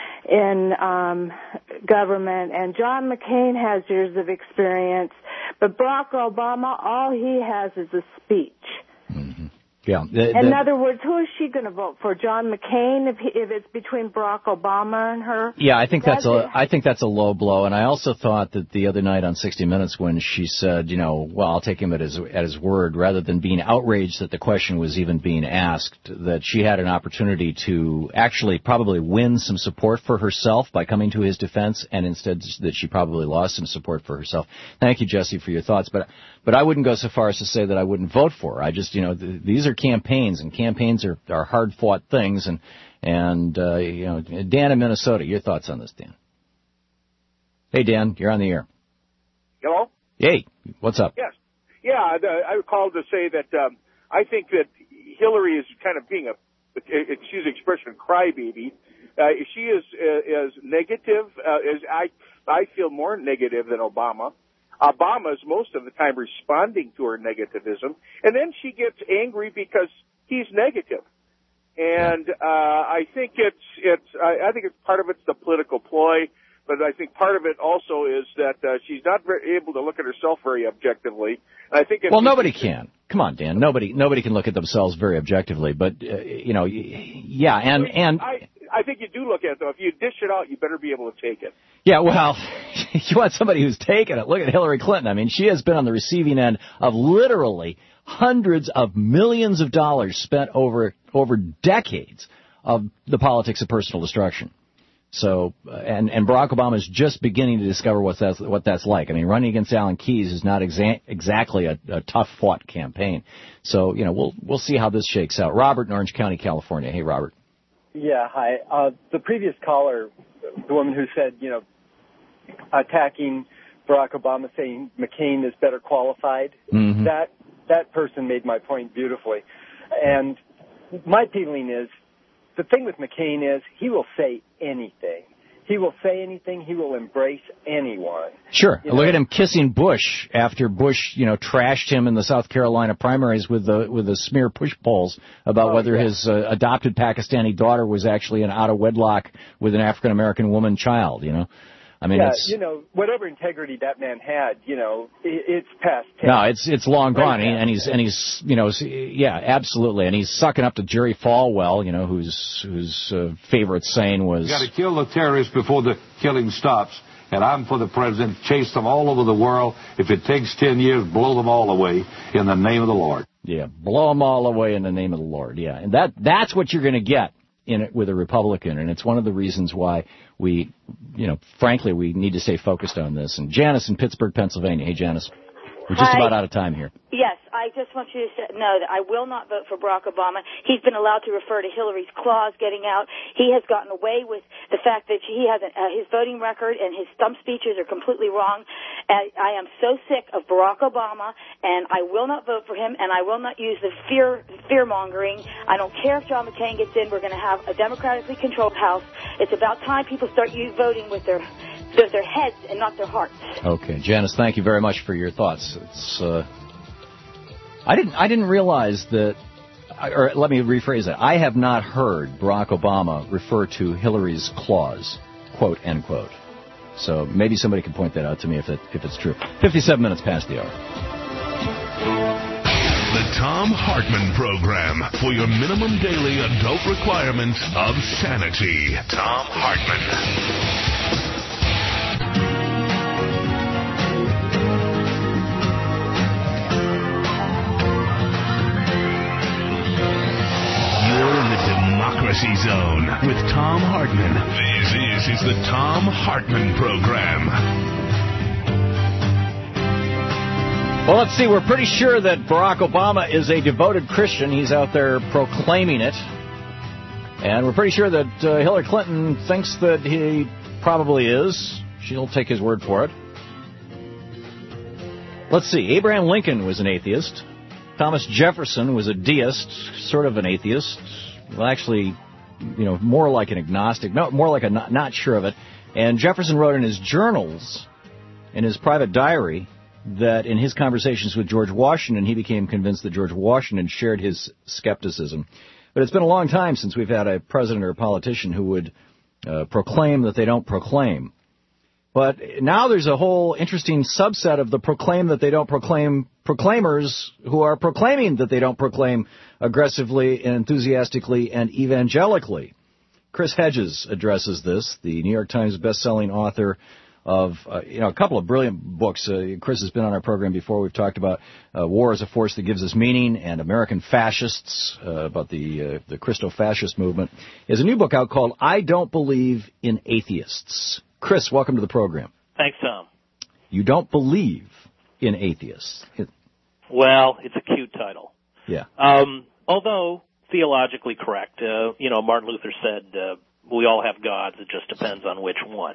in um government, and John McCain has years of experience, but Barack Obama, all he has is a speech." Mm-hmm. Yeah. The, the, in other words, who is she going to vote for? John McCain, if, he, if it's between Barack Obama and her? Yeah, I think that's, that's a I think that's a low blow. And I also thought that the other night on sixty minutes when she said, you know, well, I'll take him at his at his word, rather than being outraged that the question was even being asked, that she had an opportunity to actually probably win some support for herself by coming to his defense, and instead that she probably lost some support for herself. Thank you, Jesse, for your thoughts. But but I wouldn't go so far as to say that I wouldn't vote for her. I just, you know, th- these are campaigns, and campaigns are, are hard-fought things. And, and uh, you know, Dan in Minnesota, your thoughts on this, Dan? Hey, Dan, you're on the air. Hello? Hey, what's up? Yes. Yeah, the, I called to say that um, I think that Hillary is kind of being a, excuse the expression, crybaby. Uh, she is uh, is negative. Uh, is I I feel more negative than Obama. Obama is most of the time responding to her negativism, and then she gets angry because he's negative. And uh, I think it's it's I, I think it's part of it's the political ploy, but I think part of it also is that uh, she's not very able to look at herself very objectively. And I think if well, nobody can. Come on, Dan. Nobody nobody can look at themselves very objectively. But uh, you know, yeah, and and. I, I think you do look at it, though. If you dish it out, you better be able to take it. Yeah, well, you want somebody who's taken it. Look at Hillary Clinton. I mean, she has been on the receiving end of literally hundreds of millions of dollars spent over over decades of the politics of personal destruction. So, uh, and, and Barack Obama is just beginning to discover what that's, what that's like. I mean, running against Alan Keyes is not exa- exactly a, a tough-fought campaign. So, you know, we'll we'll see how this shakes out. Robert in Orange County, California. Hey, Robert. Yeah, hi. Uh, the previous caller, the woman who said, you know, attacking Barack Obama, saying McCain is better qualified, mm-hmm. that that person made my point beautifully. And my feeling is, the thing with McCain is he will say anything. He will say anything. He will embrace anyone. Sure. You Look know? at him kissing Bush after Bush, you know, trashed him in the South Carolina primaries with the with the smear push polls about Oh, whether yeah. his uh, adopted Pakistani daughter was actually an out of wedlock with an African American woman child. You know, I mean, yeah, it's you know, whatever integrity that man had, you know, it, it's past tense. no, it's it's long gone, Right and, and he's and he's you know, yeah, absolutely, and he's sucking up to Jerry Falwell, you know, whose whose uh, favorite saying was, You got to kill the terrorists before the killing stops. And I'm for the president. Chase them all over the world. If it takes ten years, blow them all away in the name of the Lord. yeah, blow them all away in the name of the Lord. Yeah, and that that's what you're going to get in it with a Republican, and it's one of the reasons why we, you know, frankly, we need to stay focused on this. And Janice in Pittsburgh, Pennsylvania. Hey, Janice, we're just Hi. about out of time here. Yes, I just want you to know that I will not vote for Barack Obama. He's been allowed to refer to Hillary's clause getting out. He has gotten away with the fact that he has an, uh, his voting record and his stump speeches are completely wrong. And I am so sick of Barack Obama, and I will not vote for him, and I will not use the fear fear mongering. I don't care if John McCain gets in. We're going to have a democratically controlled House. It's about time people start you voting with their with their heads and not their hearts. Okay, Janice, thank you very much for your thoughts. It's uh, I didn't I didn't realize that, or let me rephrase that. I have not heard Barack Obama refer to Hillary's clause, quote, end quote. So maybe somebody can point that out to me if it, if it's true. fifty-seven minutes past the hour. The Tom Hartman Program, for your minimum daily adult requirement of sanity. Tom Hartman. You're in the Democracy Zone with Tom Hartman. This is, is the Tom Hartman Program. Well, let's see. We're pretty sure that Barack Obama is a devoted Christian. He's out there proclaiming it. And we're pretty sure that uh, Hillary Clinton thinks that he probably is. She'll take his word for it. Let's see. Abraham Lincoln was an atheist. Thomas Jefferson was a deist, sort of an atheist. Well, actually, you know, more like an agnostic, no, more like a not, not sure of it. And Jefferson wrote in his journals, in his private diary, that in his conversations with George Washington, he became convinced that George Washington shared his skepticism. But it's been a long time since we've had a president or a politician who would uh, proclaim that they don't proclaim. But now there's a whole interesting subset of the proclaim that they don't proclaim proclaimers who are proclaiming that they don't proclaim aggressively and enthusiastically and evangelically. Chris Hedges addresses this, the New York Times best-selling author of, uh, you know, a couple of brilliant books. Uh, Chris has been on our program before. We've talked about uh, War as a Force That Gives Us Meaning and American Fascists, uh, about the uh, the Christo-fascist movement. He has a new book out called I Don't Believe in Atheists. Chris, welcome to the program. Thanks, Tom. You don't believe in atheists. Well, it's a cute title. Yeah. Um, although theologically correct. Uh, you know, Martin Luther said uh, we all have gods. It just depends on which one.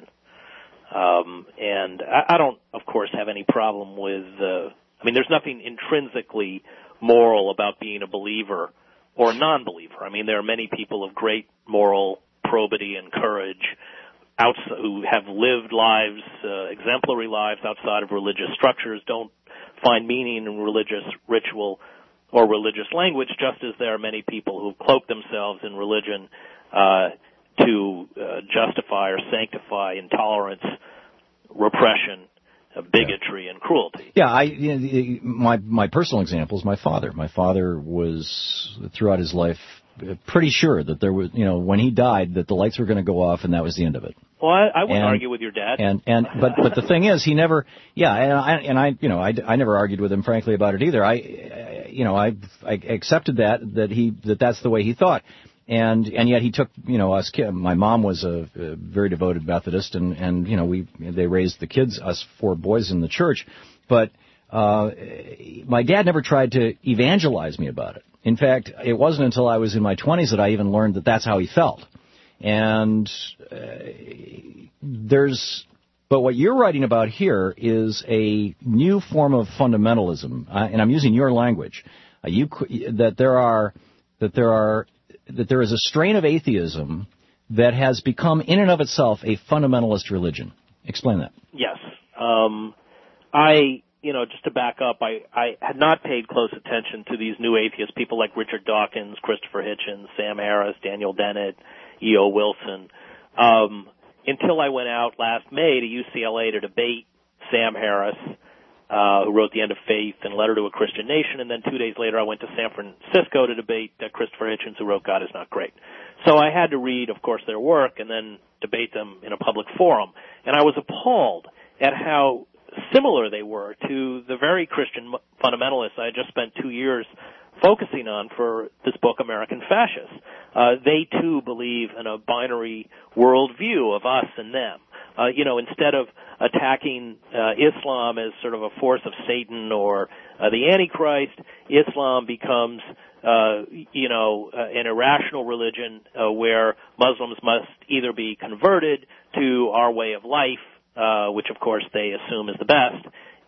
Um, and I, I don't, of course, have any problem with, uh, I mean, there's nothing intrinsically moral about being a believer or a non-believer. I mean, there are many people of great moral probity and courage outside, who have lived lives, uh, exemplary lives outside of religious structures, don't find meaning in religious ritual or religious language, just as there are many people who cloak themselves in religion uh, to uh, justify or sanctify intolerance, repression, uh, bigotry, yeah. and cruelty. Yeah, I you know, my my personal example is my father. My father was throughout his life pretty sure that there was, you know, when he died, that the lights were going to go off and that was the end of it. Well, I, I wouldn't and, argue with your dad. And and but but the thing is, he never, yeah, and I and I, you know, I, I never argued with him, frankly, about it either. I, you know, I I accepted that that he that that's the way he thought. And and yet he took, you know, us kids. My mom was a, a very devoted Methodist, and, and you know, we they raised the kids, us four boys, in the church. But uh, my dad never tried to evangelize me about it. In fact, it wasn't until I was in my twenties that I even learned that that's how he felt. And uh, there's, but what you're writing about here is a new form of fundamentalism, uh, and I'm using your language. Uh, you that there are that there are that there is a strain of atheism that has become, in and of itself, a fundamentalist religion. Explain that. Yes. Um, I, you know, just to back up, I, I had not paid close attention to these new atheists, people like Richard Dawkins, Christopher Hitchens, Sam Harris, Daniel Dennett, E O. Wilson, um, until I went out last May to U C L A to debate Sam Harris, Uh, who wrote The End of Faith and Letter to a Christian Nation, and then two days later I went to San Francisco to debate uh, Christopher Hitchens, who wrote God Is Not Great. So I had to read, of course, their work and then debate them in a public forum. And I was appalled at how similar they were to the very Christian fundamentalists I had just spent two years focusing on for this book, American Fascists. Uh, they, too, believe in a binary worldview of us and them. Uh, you know, instead of attacking uh, Islam as sort of a force of Satan or uh, the Antichrist, Islam becomes, uh, you know, uh, an irrational religion uh, where Muslims must either be converted to our way of life, uh, which of course they assume is the best,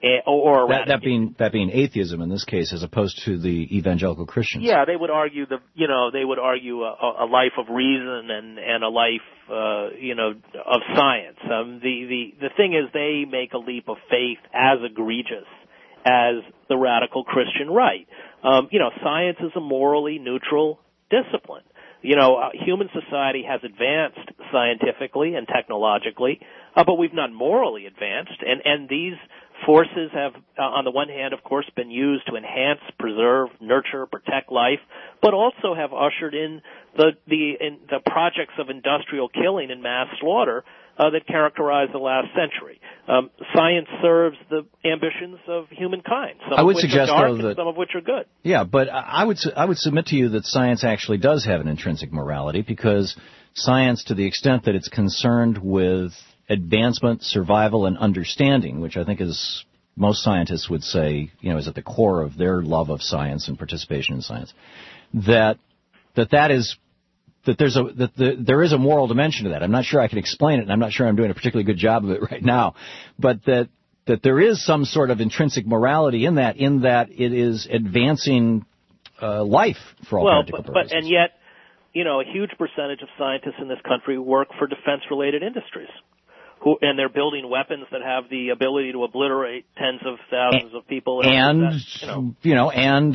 or that, that being that being atheism in this case, as opposed to the evangelical Christians. Yeah, they would argue the you know they would argue a, a life of reason and and a life uh, you know of science. Um, the the the thing is, they make a leap of faith as egregious as the radical Christian right. Um, you know, science is a morally neutral discipline. You know, uh, human society has advanced scientifically and technologically, uh, but we've not morally advanced, and and these forces have, uh, on the one hand, of course, been used to enhance, preserve, nurture, protect life, but also have ushered in the the, in the projects of industrial killing and mass slaughter uh, that characterize the last century. Um, science serves the ambitions of humankind, some I would of which suggest, are dark though, and that, some of which are good. Yeah, but I would I would submit to you that science actually does have an intrinsic morality, because science, to the extent that it's concerned with advancement, survival, and understanding, which I think is, most scientists would say, you know, is at the core of their love of science and participation in science, that that that is that there's a that the, there is a moral dimension to that. I'm not sure I can explain it, and I'm not sure I'm doing a particularly good job of it right now, but that that there is some sort of intrinsic morality in that, in that it is advancing uh, life for all well, practical but, purposes. But, and yet, you know, a huge percentage of scientists in this country work for defense-related industries. Who, and they're building weapons that have the ability to obliterate tens of thousands of people. And, that, you know, you know, and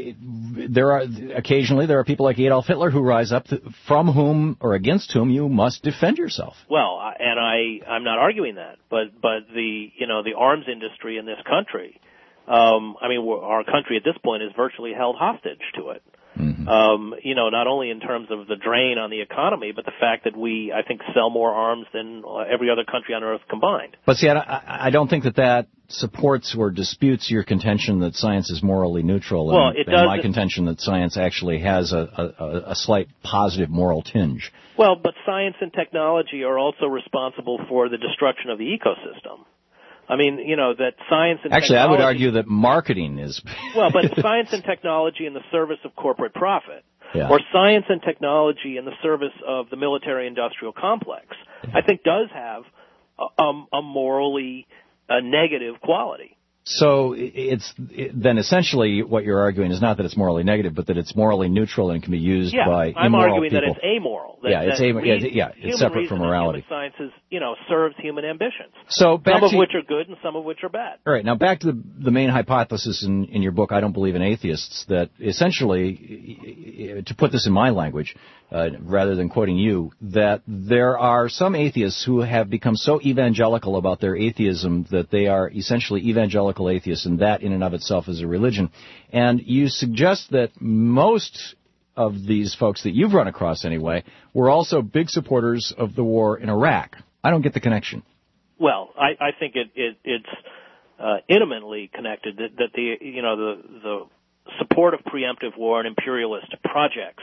uh, there are, occasionally there are people like Adolf Hitler who rise up to, from whom or against whom you must defend yourself. Well, and I, I'm not arguing that, but, but the, you know, the arms industry in this country, um, I mean, our country at this point is virtually held hostage to it. Mm-hmm. Um, you know, not only in terms of the drain on the economy, but the fact that we, I think, sell more arms than every other country on earth combined. But see, I, I don't think that that supports or disputes your contention that science is morally neutral, well, and, it and does, my contention that science actually has a, a, a slight positive moral tinge. Well, but science and technology are also responsible for the destruction of the ecosystem. I mean, you know, that science and Actually, technology... I would argue that marketing is... well, but science and technology in the service of corporate profit, yeah. or science and technology in the service of the military-industrial complex, yeah. I think does have a, a morally a negative quality. So it's it, then essentially what you're arguing is not that it's morally negative, but that it's morally neutral and can be used yeah, by I'm immoral arguing people. that it's amoral. That, yeah, it's that am- reason, yeah, yeah, it's separate from morality. Human sciences, you know, serves human ambitions. So back some of to, which are good and some of which are bad. All right, now back to the the main hypothesis in, in your book, I Don't Believe in Atheists, that essentially, to put this in my language, uh, rather than quoting you, that there are some atheists who have become so evangelical about their atheism that they are essentially evangelical atheists, and that in and of itself is a religion. And you suggest that most of these folks that you've run across anyway were also big supporters of the war in Iraq. I don't get the connection. Well, I, I think it, it, it's uh, intimately connected that, that the you know the the support of preemptive war and imperialist projects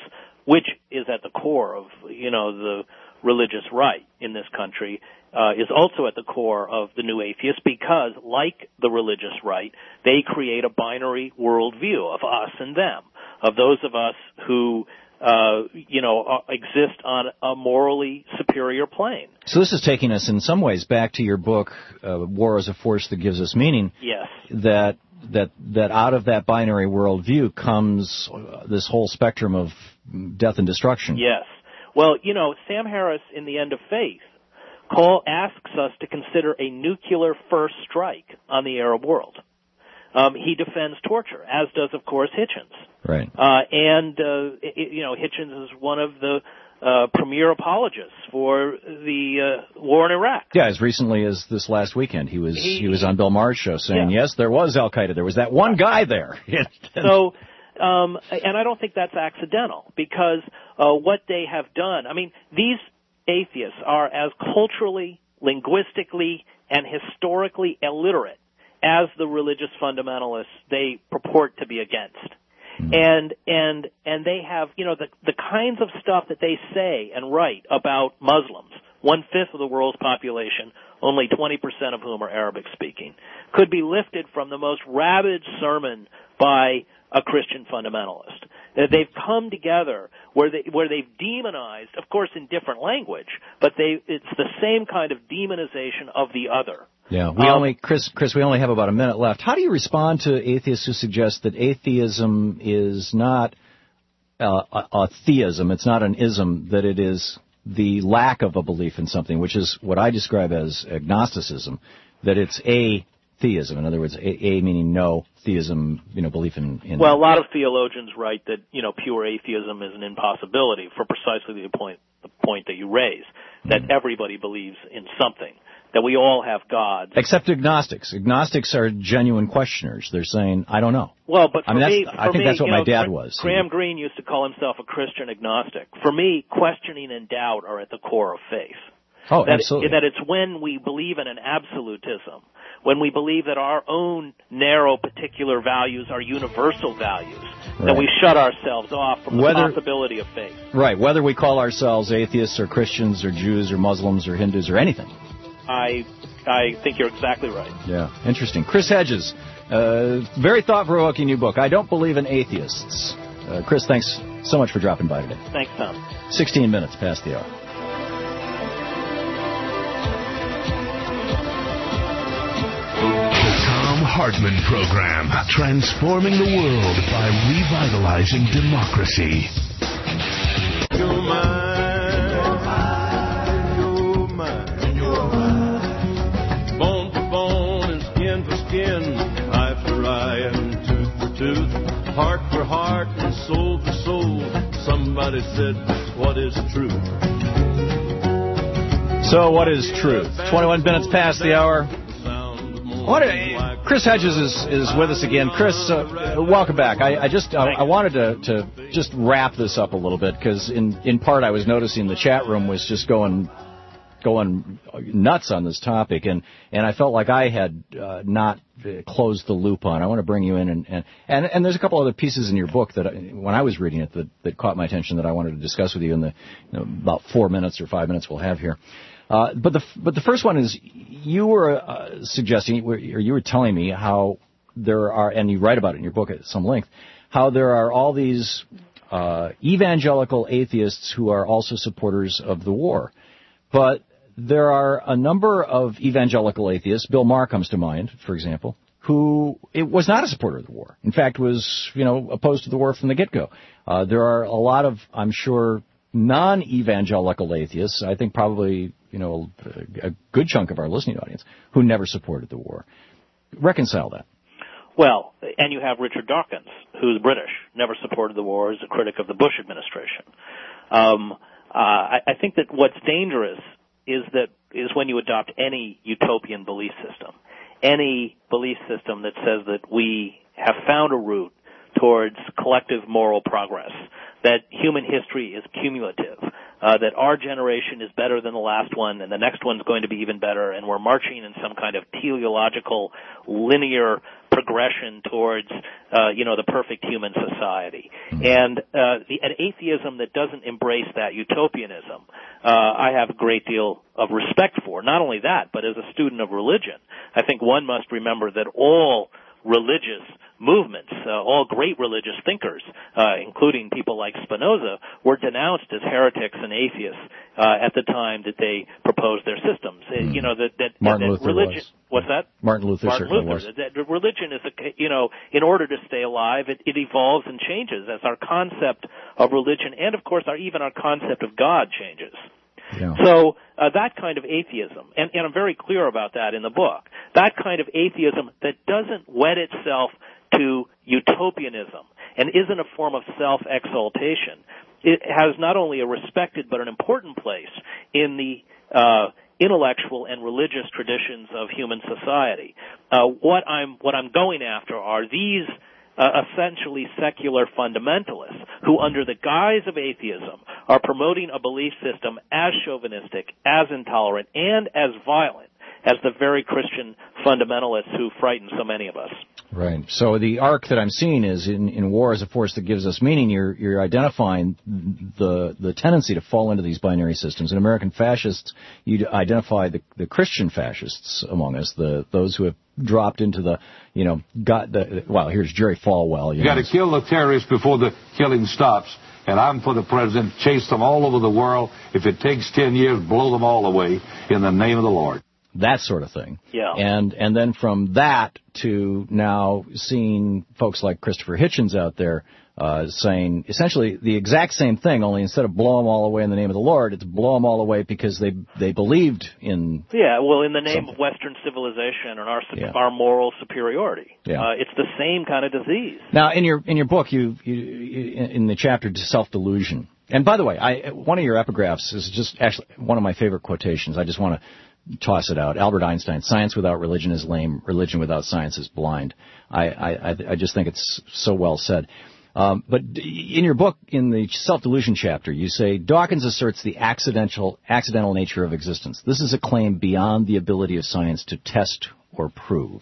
which is at the core of, you know, the religious right in this country, uh, is also at the core of the new atheists because, like the religious right, they create a binary worldview of us and them, of those of us who, uh, you know, exist on a morally superior plane. So this is taking us in some ways back to your book, uh, War as a Force That Gives Us Meaning. Yes. That, that, that out of that binary worldview comes this whole spectrum of death and destruction. Yes. Well, you know, Sam Harris in The End of Faith call, asks us to consider a nuclear first strike on the Arab world. Um, he defends torture, as does, of course, Hitchens. Right. Uh, and, uh, it, you know, Hitchens is one of the uh, premier apologists for the uh, war in Iraq. Yeah, as recently as this last weekend, he was he, he was on Bill Maher's show saying, yeah. yes, there was Al-Qaeda. There was that one guy there. So, um, and I don't think that's accidental, because uh, what they have done, I mean, these atheists are as culturally, linguistically, and historically illiterate as the religious fundamentalists they purport to be against. Mm-hmm. And, and, and they have, you know, the, the kinds of stuff that they say and write about Muslims, one-fifth of the world's population, only twenty percent of whom are Arabic speaking, could be lifted from the most rabid sermon by a Christian fundamentalist. They've come together where they where they've demonized, of course, in different language, but they it's the same kind of demonization of the other. Yeah, we um, only Chris Chris we only have about a minute left. How do you respond to atheists who suggest that atheism is not uh, a, a theism, it's not an ism, that it is the lack of a belief in something, which is what I describe as agnosticism, that it's a theism. In other words, a, a meaning no, theism, you know, belief in, in... Well, a lot of theologians write that, you know, pure atheism is an impossibility for precisely the point, the point that you raise, that mm-hmm. everybody believes in something, that we all have gods. Except agnostics. Agnostics are genuine questioners. They're saying, I don't know. Well, but for I mean, me, I think me, that's what my know, dad was. Graham Greene used to call himself a Christian agnostic. For me, questioning and doubt are at the core of faith. Oh, that, absolutely. That it's when we believe in an absolutism, when we believe that our own narrow particular values are universal values, right. that we shut ourselves off from whether, the possibility of faith. Right, whether we call ourselves atheists or Christians or Jews or Muslims or Hindus or anything. I I think you're exactly right. Yeah, interesting. Chris Hedges, uh, very thought-provoking new book, I Don't Believe in Atheists. Uh, Chris, thanks so much for dropping by today. Thanks, Tom. sixteen minutes past the hour. Hartman Program, transforming the world by revitalizing democracy. You're mine, you're mine, you're mine. Bone for bone and skin for skin, eye for eye and tooth for tooth, heart for heart and soul for soul. Somebody said, what is truth? So what is truth? twenty-one minutes past the hour. What a, Chris Hedges is, is with us again. Chris, uh, welcome back. I, I just I, I wanted to, to just wrap this up a little bit because in, in part I was noticing the chat room was just going going nuts on this topic, and, and I felt like I had uh, not closed the loop on. I want to bring you in, and, and, and, and there's a couple other pieces in your book that I, when I was reading it that, that caught my attention that I wanted to discuss with you in the you know, about four minutes or five minutes we'll have here. Uh, but the but the first one is you were uh, suggesting, or you were telling me how there are, and you write about it in your book at some length, how there are all these uh, evangelical atheists who are also supporters of the war. But there are a number of evangelical atheists, Bill Maher comes to mind, for example, who it was not a supporter of the war. In fact, was you know opposed to the war from the get-go. Uh, there are a lot of, I'm sure, non-evangelical atheists, I think probably, you know, a good chunk of our listening audience, who never supported the war. Reconcile that. Well, and you have Richard Dawkins, who's British, never supported the war, is a critic of the Bush administration. Um, uh, I, I think that what's dangerous is that is when you adopt any utopian belief system, any belief system that says that we have found a route towards collective moral progress, that human history is cumulative, uh, that our generation is better than the last one, and the next one's going to be even better, and we're marching in some kind of teleological, linear progression towards, uh, you know, the perfect human society. And uh, the, an atheism that doesn't embrace that utopianism, uh, I have a great deal of respect for. Not only that, but as a student of religion, I think one must remember that all religious movements, uh, all great religious thinkers, uh, including people like Spinoza, were denounced as heretics and atheists uh, at the time that they proposed their systems. Mm. You know, that, that, Martin that Luther religion, was. What's that? Martin Luther Martin certainly Luther. was. That, that religion is, a, you know, in order to stay alive, it, it evolves and changes as our concept of religion and, of course, our, even our concept of God changes. Yeah. So uh, that kind of atheism, and, and I'm very clear about that in the book, that kind of atheism that doesn't wed itself to utopianism and isn't a form of self-exaltation, it has not only a respected but an important place in the uh, intellectual and religious traditions of human society. Uh, what I'm what I'm going after are these Uh, essentially secular fundamentalists who, under the guise of atheism, are promoting a belief system as chauvinistic, as intolerant, and as violent as the very Christian fundamentalists who frighten so many of us. Right. So the arc that I'm seeing is in, in war as a force that gives us meaning, you're, you're identifying the the tendency to fall into these binary systems. In American fascists, you identify the, the Christian fascists among us, the those who have dropped into the, you know, got the, well, here's Jerry Falwell. You, you got to kill the terrorists before the killing stops. And I'm for the president. Chase them all over the world. If it takes ten years, blow them all away in the name of the Lord. That sort of thing. Yeah. And and then from that to now seeing folks like Christopher Hitchens out there uh, saying essentially the exact same thing, only instead of blow them all away in the name of the Lord, it's blow them all away because they they believed in. Yeah, well, in the name something. of Western civilization and our Yeah. our moral superiority. Yeah. Uh, it's the same kind of disease. Now, in your in your book, you, you in the chapter self-delusion. And by the way, I one of your epigraphs is just actually one of my favorite quotations. I just want to toss it out. Albert Einstein, science without religion is lame. Religion without science is blind. I, I, I just think it's so well said. Um, but in your book, in the self-delusion chapter, you say, Dawkins asserts the accidental, accidental nature of existence. This is a claim beyond the ability of science to test or prove.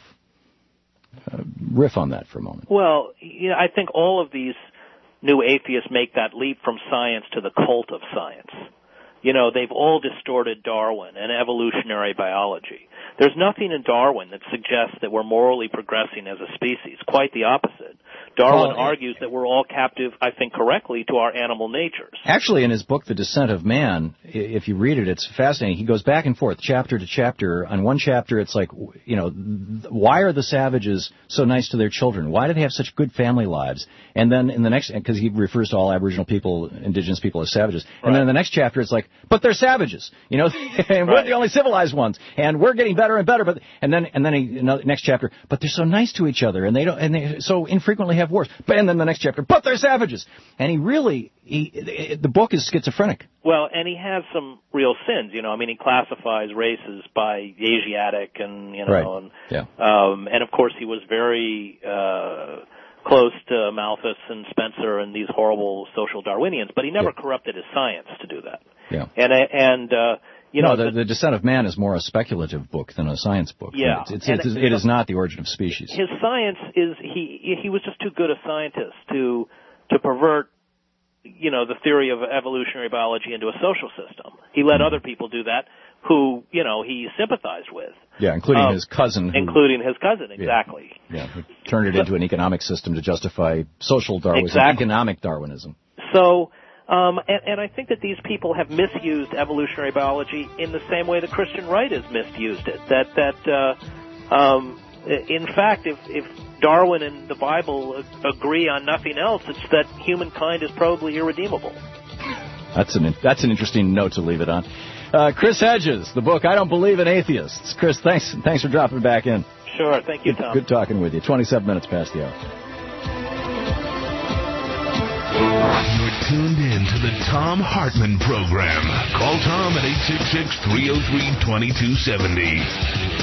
Uh, riff on that for a moment. Well, you know, I think all of these new atheists make that leap from science to the cult of science. You know, they've all distorted Darwin and evolutionary biology. There's nothing in Darwin that suggests that we're morally progressing as a species. Quite the opposite. Darwin well, argues that we're all captive, I think correctly, to our animal natures. Actually, in his book, The Descent of Man, if you read it, it's fascinating. He goes back and forth, chapter to chapter. On one chapter, it's like, you know, why are the savages so nice to their children? Why do they have such good family lives? And then in the next, because he refers to all Aboriginal people, indigenous people as savages. And Right. then in the next chapter, it's like, but they're savages, you know, and we're Right. the only civilized ones, and we're getting better and better. But and then and then he, another, next chapter, but they're so nice to each other, and they don't, and they so infrequently have wars. But and then the next chapter, but they're savages. And he really, he, the book is schizophrenic. Well, and he has some real sins, you know. I mean, he classifies races by Asiatic and, you know, Right. and, Yeah. um, and of course he was very, uh, close to Malthus and Spencer and these horrible social Darwinians, but he never Yeah. corrupted his science to do that. Yeah. And, and, uh, you no, know, the, the, the Descent of Man is more a speculative book than a science book. Yeah. It's, it's, And it's, it- it is not the origin of species. his science is, he, he was just too good a scientist to, to pervert, you know, the theory of evolutionary biology into a social system. He let other people do that who, you know, he sympathized with. Yeah, including Um, his cousin. Who, Including his cousin, exactly. Yeah, who turned it into an economic system to justify social Darwinism, Exactly. economic Darwinism. So, um, and, and I think that these people have misused evolutionary biology in the same way the Christian right has misused it. That, that, uh, um, in fact, if, if Darwin and the Bible agree on nothing else, it's that humankind is probably irredeemable. That's an that's an interesting note to leave it on. Uh, Chris Hedges, the book I Don't Believe in Atheists. Chris, thanks thanks for dropping back in. Sure, thank you, Tom. Good talking with you. twenty-seven minutes past the hour. You're tuned in to the Tom Hartman Program. Call Tom at eight six six, three oh three, two two seven oh.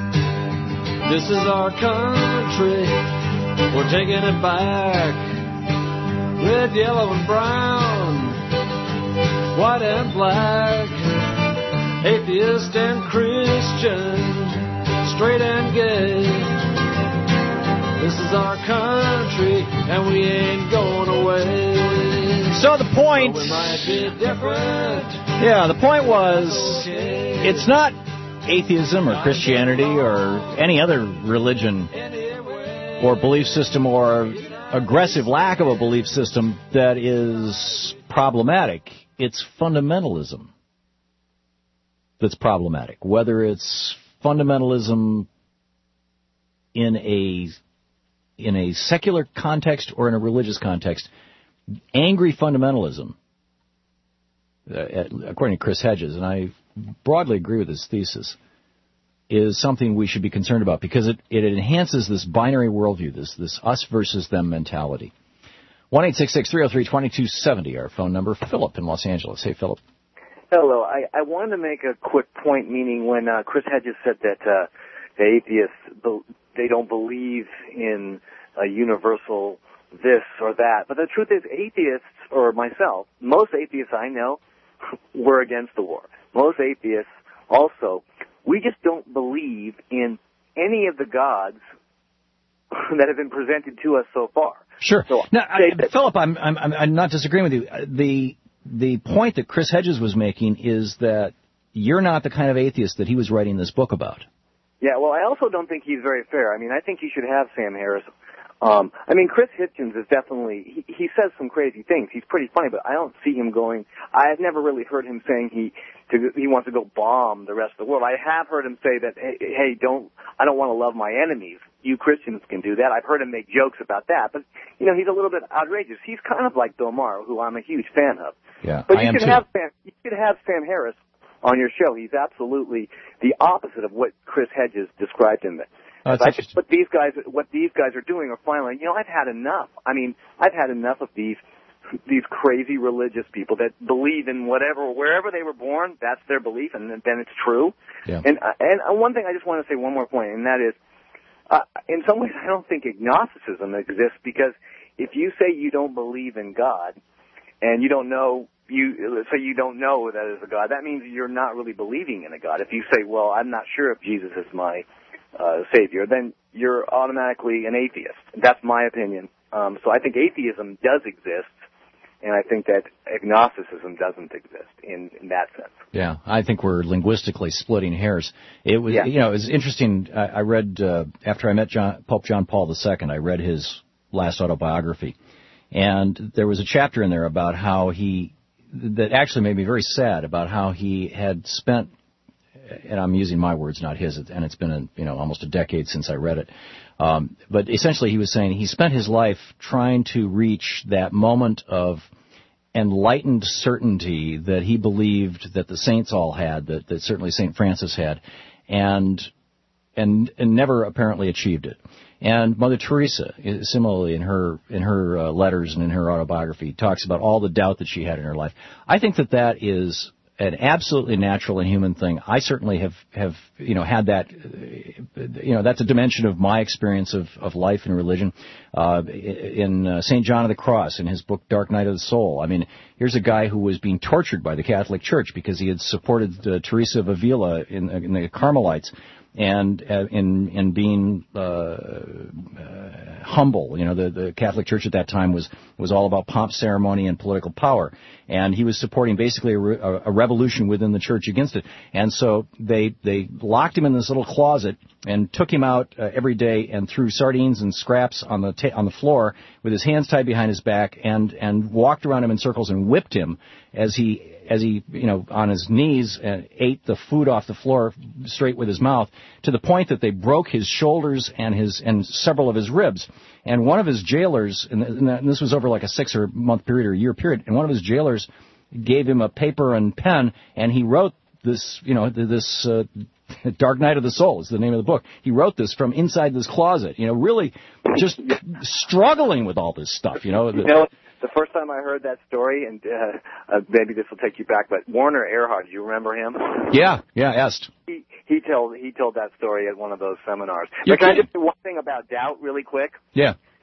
This is our country, we're taking it back. red, yellow, and brown, white and black, atheist and Christian, straight and gay. This is our country, and we ain't going away. So the point... So we might be different. Yeah, the point was, it's not atheism or Christianity or any other religion or belief system or aggressive lack of a belief system that is problematic. It's fundamentalism that's problematic. Whether it's fundamentalism in a in a secular context or in a religious context, angry fundamentalism, uh, according to Chris Hedges, and I broadly agree with his thesis, is something we should be concerned about because it, it enhances this binary worldview, this this us versus them mentality. one eight six six, three oh three, two two seven oh, our phone number. Philip in Los Angeles. Hey, Philip. Hello. I, I wanted to make a quick point, meaning when uh, Chris Hedges said that uh, the atheists, they don't believe in a universal this or that. But the truth is, atheists, or myself, most atheists I know, were against the war. Most atheists also, we just don't believe in any of the gods that have been presented to us so far. Sure. So now, I, Philip, I'm, I'm I'm not disagreeing with you. The the point that Chris Hedges was making is that you're not the kind of atheist that he was writing this book about. Yeah, well, I also don't think he's very fair. I mean, I think he should have Sam Harris. Um, I mean, Chris Hitchens is definitely, he, he says some crazy things. He's pretty funny, but I don't see him going, I've never really heard him saying he to, he wants to go bomb the rest of the world. I have heard him say that, hey, hey, don't, I don't want to love my enemies. You Christians can do that. I've heard him make jokes about that, but, you know, he's a little bit outrageous. He's kind of like Bill Maher, who I'm a huge fan of. Yeah, but I you am could too. have Sam, you could have Sam Harris on your show. He's absolutely the opposite of what Chris Hedges described in it. Oh, I think what these guys, what these guys are doing are finally, you know, I've had enough. I mean, I've had enough of these, these crazy religious people that believe in whatever, wherever they were born, that's their belief, and then it's true. Yeah. And and one thing I just want to say one more point, and that is, uh, in some ways, I don't think agnosticism exists because if you say you don't believe in God, and you don't know, you say you don't know that is a God, that means you're not really believing in a God. If you say, well, I'm not sure if Jesus is my Uh, savior, then you're automatically an atheist. That's my opinion. Um, so I think atheism does exist, and I think that agnosticism doesn't exist in, in that sense. Yeah, I think we're linguistically splitting hairs. It was, Yeah. you know, it was interesting. I, I read uh, after I met John, Pope John Paul the Second. I read his last autobiography, and there was a chapter in there about how he that actually made me very sad about how he had spent. And I'm using my words, not his, and it's been, a, you know, almost a decade since I read it. Um, but essentially he was saying he spent his life trying to reach that moment of enlightened certainty that he believed that the saints all had, that, that certainly Saint Francis had, and, and, and never apparently achieved it. And Mother Teresa, similarly in her, in her uh, letters and in her autobiography, talks about all the doubt that she had in her life. I think that that is an absolutely natural and human thing. I certainly have, have, you know, had that, you know, that's a dimension of my experience of, of life and religion. Uh, in uh, Saint John of the Cross, in his book Dark Night of the Soul, I mean, here's a guy who was being tortured by the Catholic Church because he had supported uh, Teresa of Avila in, in the Carmelites. And uh, in in being uh, uh, humble, you know, the, the Catholic Church at that time was was all about pomp, ceremony, and political power, and he was supporting basically a, re- a revolution within the church against it. And so they they locked him in this little closet and took him out uh, every day and threw sardines and scraps on the ta- on the floor with his hands tied behind his back and and walked around him in circles and whipped him as he. as he, you know, on his knees uh, ate the food off the floor straight with his mouth, to the point that they broke his shoulders and his and several of his ribs. And one of his jailers, and this was over like a six or month period or a year period, and one of his jailers gave him a paper and pen, and he wrote this, you know, this uh, Dark Night of the Soul is the name of the book. He wrote this from inside this closet, you know, really just struggling with all this stuff, you know. You know, the first time I heard that story, and uh, uh, maybe this will take you back, but Warner Earhart, do you remember him? Yeah, yeah, Est. He he told he told that story at one of those seminars. You're But can I kidding. just say one thing about doubt really quick? Yeah.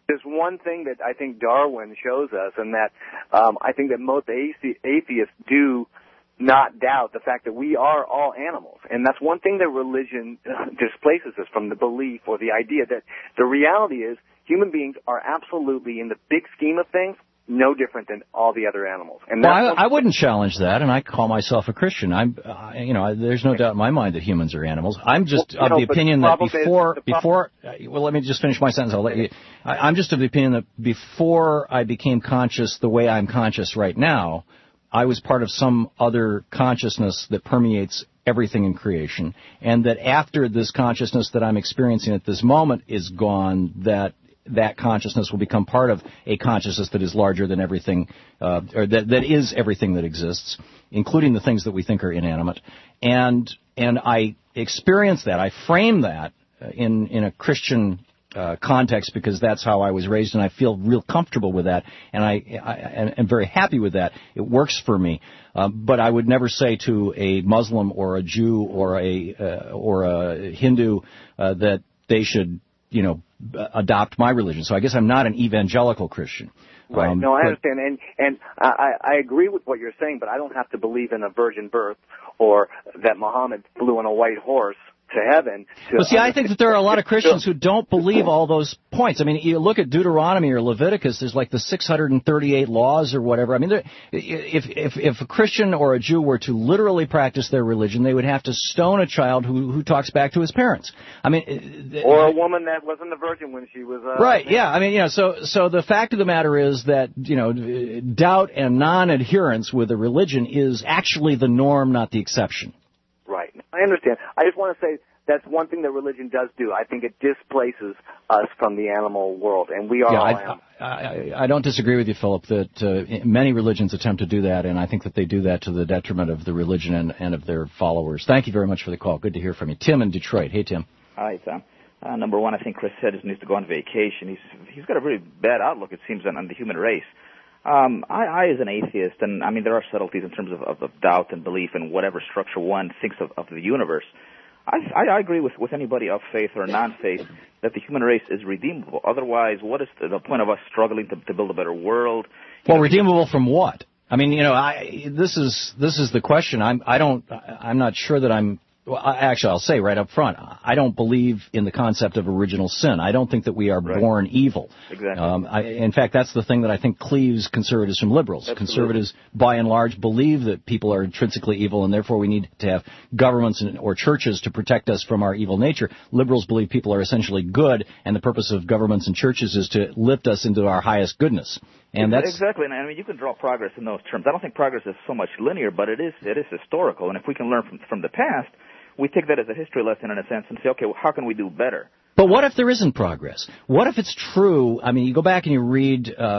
there's one thing that I think Darwin shows us, and that um, I think that most athe- atheists do not doubt the fact that we are all animals. And that's one thing that religion displaces us from, the belief or the idea that the reality is human beings are absolutely, in the big scheme of things, no different than all the other animals. And well, I, I wouldn't challenge that, and I call myself a Christian. I'm, uh, you know, there's no doubt in my mind that humans are animals. I'm just well, of know, the opinion the that before, before, uh, well, let me just finish my sentence. I'll let you. I, I'm just of the opinion that before I became conscious the way I'm conscious right now, I was part of some other consciousness that permeates everything in creation, and that after this consciousness that I'm experiencing at this moment is gone, that that consciousness will become part of a consciousness that is larger than everything, uh, or that, that is everything that exists, including the things that we think are inanimate. And and I experience that, I frame that in, in a Christian uh, context because that's how I was raised, and I feel real comfortable with that, and I, I am very happy with that. It works for me. Um, but I would never say to a Muslim or a Jew or a uh, or a Hindu uh, that they should, you know, adopt my religion. So I guess I'm not an evangelical Christian. Right. Um, no, I but, understand. And and I, I agree with what you're saying, but I don't have to believe in a virgin birth or that Muhammad flew on a white horse to heaven. To well, see, I think that there are a lot of Christians who don't believe all those points. I mean, you look at Deuteronomy or Leviticus, there's like the six hundred thirty-eight laws or whatever. I mean, there, if, if, if a Christian or a Jew were to literally practice their religion, they would have to stone a child who, who talks back to his parents. I mean, or a woman that wasn't a virgin when she was uh, right. Yeah. I mean, you know, so, so the fact of the matter is that, you know, doubt and non-adherence with a religion is actually the norm, not the exception. Right. I understand. I just want to say that's one thing that religion does do. I think it displaces us from the animal world, and we are yeah, all I, animals. I, I, I don't disagree with you, Philip, that uh, many religions attempt to do that, and I think that they do that to the detriment of the religion and, and of their followers. Thank you very much for the call. Good to hear from you. Tim in Detroit. Hey, Tim. Hi, Tom. Uh, number one, I think Chris said he needs to go on vacation. He's he's got a really bad outlook, it seems, on, on the human race. Um, I, I, as an atheist, and I mean, there are subtleties in terms of, of, of doubt and belief in whatever structure one thinks of, of the universe. I, I, I agree with, with anybody of faith or non-faith that the human race is redeemable. Otherwise, what is the, the point of us struggling to, to build a better world? Well, know, redeemable from what? I mean, you know, I, this is this is the question. I'm I don't I'm not sure that I'm. Well, I, actually, I'll say right up front, I don't believe in the concept of original sin. I don't think that we are right. born evil. Exactly. Um, I, in fact, that's the thing that I think cleaves conservatives from liberals. Absolutely. Conservatives, by and large, believe that people are intrinsically evil, and therefore we need to have governments and, or churches to protect us from our evil nature. Liberals believe people are essentially good, and the purpose of governments and churches is to lift us into our highest goodness. And that's exactly, and I mean you can draw progress in those terms. I don't think progress is so much linear, but it is it is historical. And if we can learn from from the past, we take that as a history lesson in a sense and say, okay, well, how can we do better? But what if there isn't progress? What if it's true? I mean, you go back and you read, uh,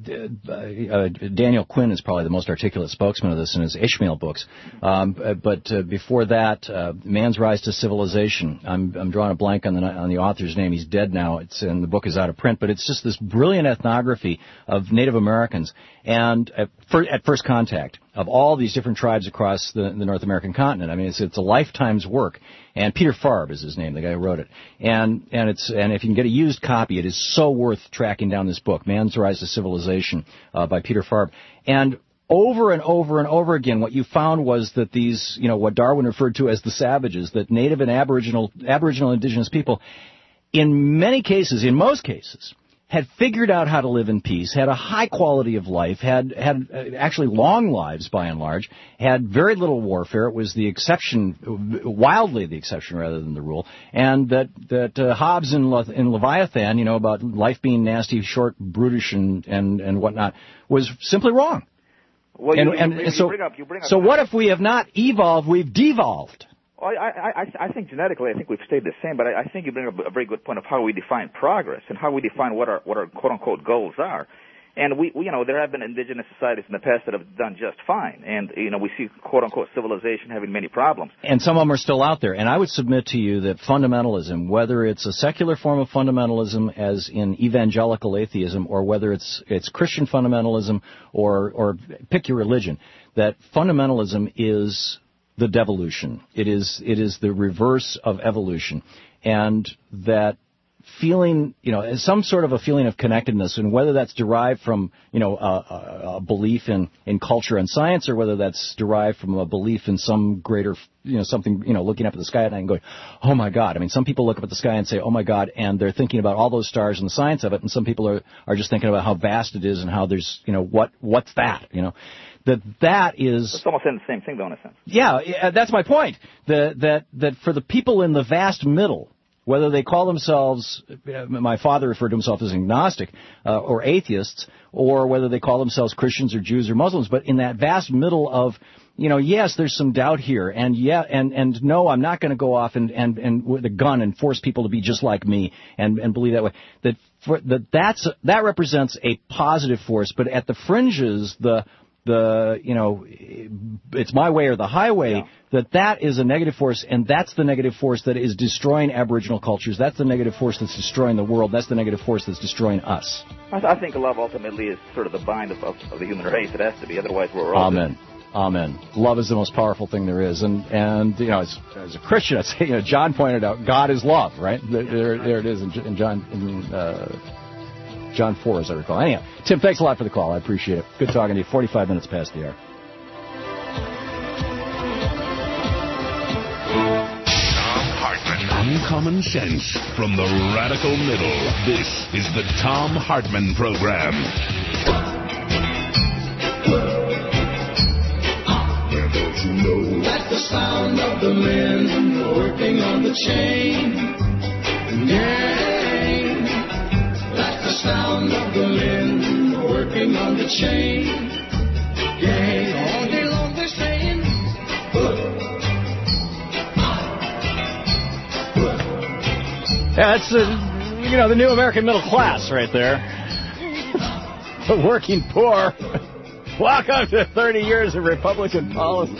uh, Daniel Quinn is probably the most articulate spokesman of this in his Ishmael books. Um, but uh, before that, uh, Man's Rise to Civilization. I'm, I'm drawing a blank on the on the author's name. He's dead now. It's and the book is out of print. But it's just this brilliant ethnography of Native Americans and at, for, at first contact of all these different tribes across the, the North American continent. I mean, it's it's a lifetime's work. And Peter Farb is his name, the guy who wrote it. And and it's and if you can get a used copy, it is so worth tracking down this book, Man's Rise to Civilization, uh, by Peter Farb. And over and over and over again, what you found was that these, you know, what Darwin referred to as the savages, that native and aboriginal, aboriginal indigenous people, in many cases, in most cases, had figured out how to live in peace, had a high quality of life, had had actually long lives by and large, had very little warfare. It was the exception, wildly the exception rather than the rule. And that that uh, Hobbes in, Le, in Leviathan, you know, about life being nasty, short, brutish, and and, and whatnot, was simply wrong. Well, and, you, and, you, and so, you bring up, you bring up so what if we have not evolved, we've devolved? Well, I, I, I think genetically, I think we've stayed the same, but I, I think you bring up a very good point of how we define progress and how we define what our what our quote unquote goals are. And we, we, you know, there have been indigenous societies in the past that have done just fine, and you know, we see quote unquote civilization having many problems. And some of them are still out there. And I would submit to you that fundamentalism, whether it's a secular form of fundamentalism, as in evangelical atheism, or whether it's it's Christian fundamentalism, or or pick your religion, that fundamentalism is the devolution. It is it is the reverse of evolution, and that feeling, you know, some sort of a feeling of connectedness, and whether that's derived from, you know, a, a, a belief in, in culture and science, or whether that's derived from a belief in some greater, you know, something, you know, looking up at the sky at night and going, oh my God. I mean, some people look up at the sky and say, oh my God, and they're thinking about all those stars and the science of it, and some people are, are just thinking about how vast it is and how there's, you know, what, what's that, you know. That that is... It's almost saying the same thing, though, in a sense. Yeah, that's my point. The, that, that for the people in the vast middle, whether they call themselves, my father referred to himself as agnostic, uh, or atheists, or whether they call themselves Christians or Jews or Muslims, but in that vast middle of, you know, yes, there's some doubt here, and yeah, and, and no, I'm not going to go off and, and, and with a gun and force people to be just like me and, and believe that way. That, for, that, that's, that represents a positive force, but at the fringes, the... the, you know, it's my way or the highway, yeah. that that is a negative force, and that's the negative force that is destroying Aboriginal cultures. That's the negative force that's destroying the world. That's the negative force that's destroying us. I, th- I think love ultimately is sort of the bind of, of, of the human race. It has to be, otherwise we're all Amen. Good. Amen. Love is the most powerful thing there is. And, and you know, as, as a Christian, I'd say, you know, John pointed out, God is love, right? There, there, there it is in, in John... In, uh, John four, as I recall. Anyhow, Tim, thanks a lot for the call. I appreciate it. Good talking to you. forty-five minutes past the hour. Thom Hartmann. Uncommon sense from the radical middle. This is the Thom Hartmann Program. Don't you know that's the sound of the men working on the chain? Yeah. Sound of the men working on the chain. Yeah, all day long they're saying, yeah, that's the, you know, the new American middle class right there. The working poor. Welcome to thirty years of Republican policy.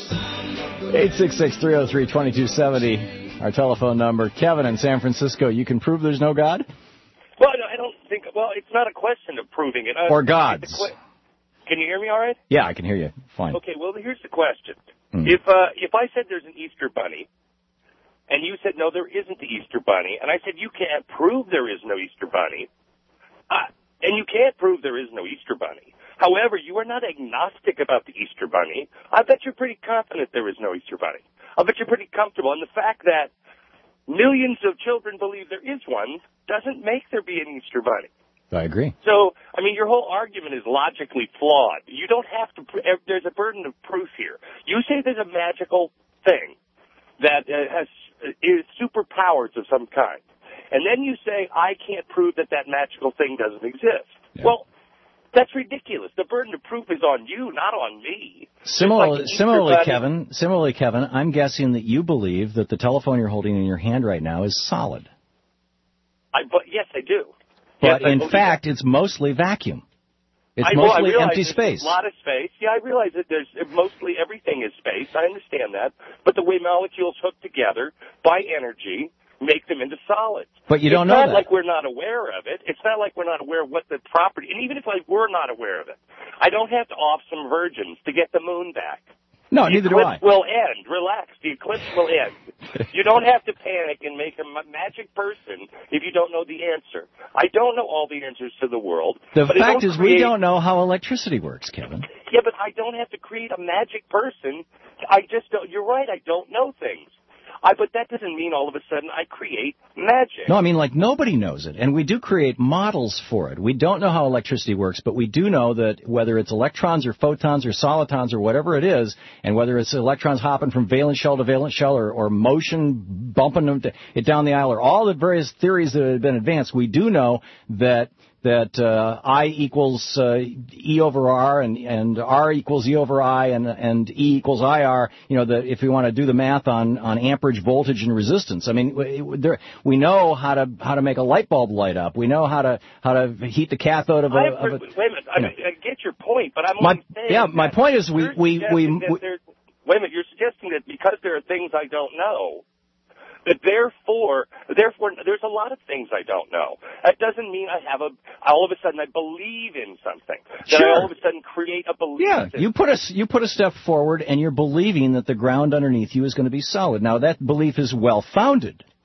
eight six six, three oh three, two two seven oh, our telephone number. Kevin in San Francisco, you can prove there's no God? Well, no, I don't think, well, it's not a question of proving it. Uh, or gods. Que- can you hear me all right? Yeah, I can hear you. Fine. Okay, well, here's the question. Mm. If uh, if I said there's an Easter Bunny, and you said, no, there isn't the Easter Bunny, and I said you can't prove there is no Easter Bunny, uh, and you can't prove there is no Easter Bunny. However, you are not agnostic about the Easter Bunny. I bet you're pretty confident there is no Easter Bunny. I bet you're pretty comfortable. And the fact that millions of children believe there is one doesn't make there be an Easter Bunny. I agree. So, I mean, your whole argument is logically flawed. You don't have to, there's a burden of proof here. You say there's a magical thing that uh, has is superpowers of some kind. And then you say, I can't prove that that magical thing doesn't exist. Yeah. Well, that's ridiculous. The burden of proof is on you, not on me. Similarly, like similarly, Bunny. Kevin, similarly, Kevin, I'm guessing that you believe that the telephone you're holding in your hand right now is solid. I, but yes, I do. But yes, in fact, that. it's mostly vacuum. It's I, well, mostly I empty there's space. A lot of space. Yeah, I realize that there's mostly everything is space. I understand that. But the way molecules hook together by energy make them into solids. But you don't it's know not that. like we're not aware of it. It's not like we're not aware of what the property, and even if I were not aware of it, I don't have to off some virgins to get the moon back. No, the neither do I. eclipse will end. Relax. The eclipse will end. You don't have to panic and make a magic person if you don't know the answer. I don't know all the answers to the world. The but fact is create... we don't know how electricity works, Kevin. Yeah, but I don't have to create a magic person. I just don't. You're right. I don't know things. I, but that doesn't mean all of a sudden I create magic. No, I mean, like, nobody knows it. And we do create models for it. We don't know how electricity works, but we do know that whether it's electrons or photons or solitons or whatever it is, and whether it's electrons hopping from valence shell to valence shell or, or motion bumping them to, it down the aisle or all the various theories that have been advanced, we do know that that uh, I equals uh, E over R and, and R equals E over I and, and E equals I R, you know, the, if we want to do the math on, on amperage, voltage, and resistance. I mean, we, there, we know how to how to make a light bulb light up. We know how to how to heat the cathode of a... I of a wait a minute. I, mean, I get your point, but I'm my, only saying... Yeah, my point is we... we, we, we wait a minute. You're suggesting that because there are things I don't know, that therefore, therefore, there's a lot of things I don't know. That doesn't mean I have a, all of a sudden I believe in something. That Sure. I all of a sudden create a belief Yeah, system. you put a you put a step forward, and you're believing that the ground underneath you is going to be solid. Now that belief is well founded.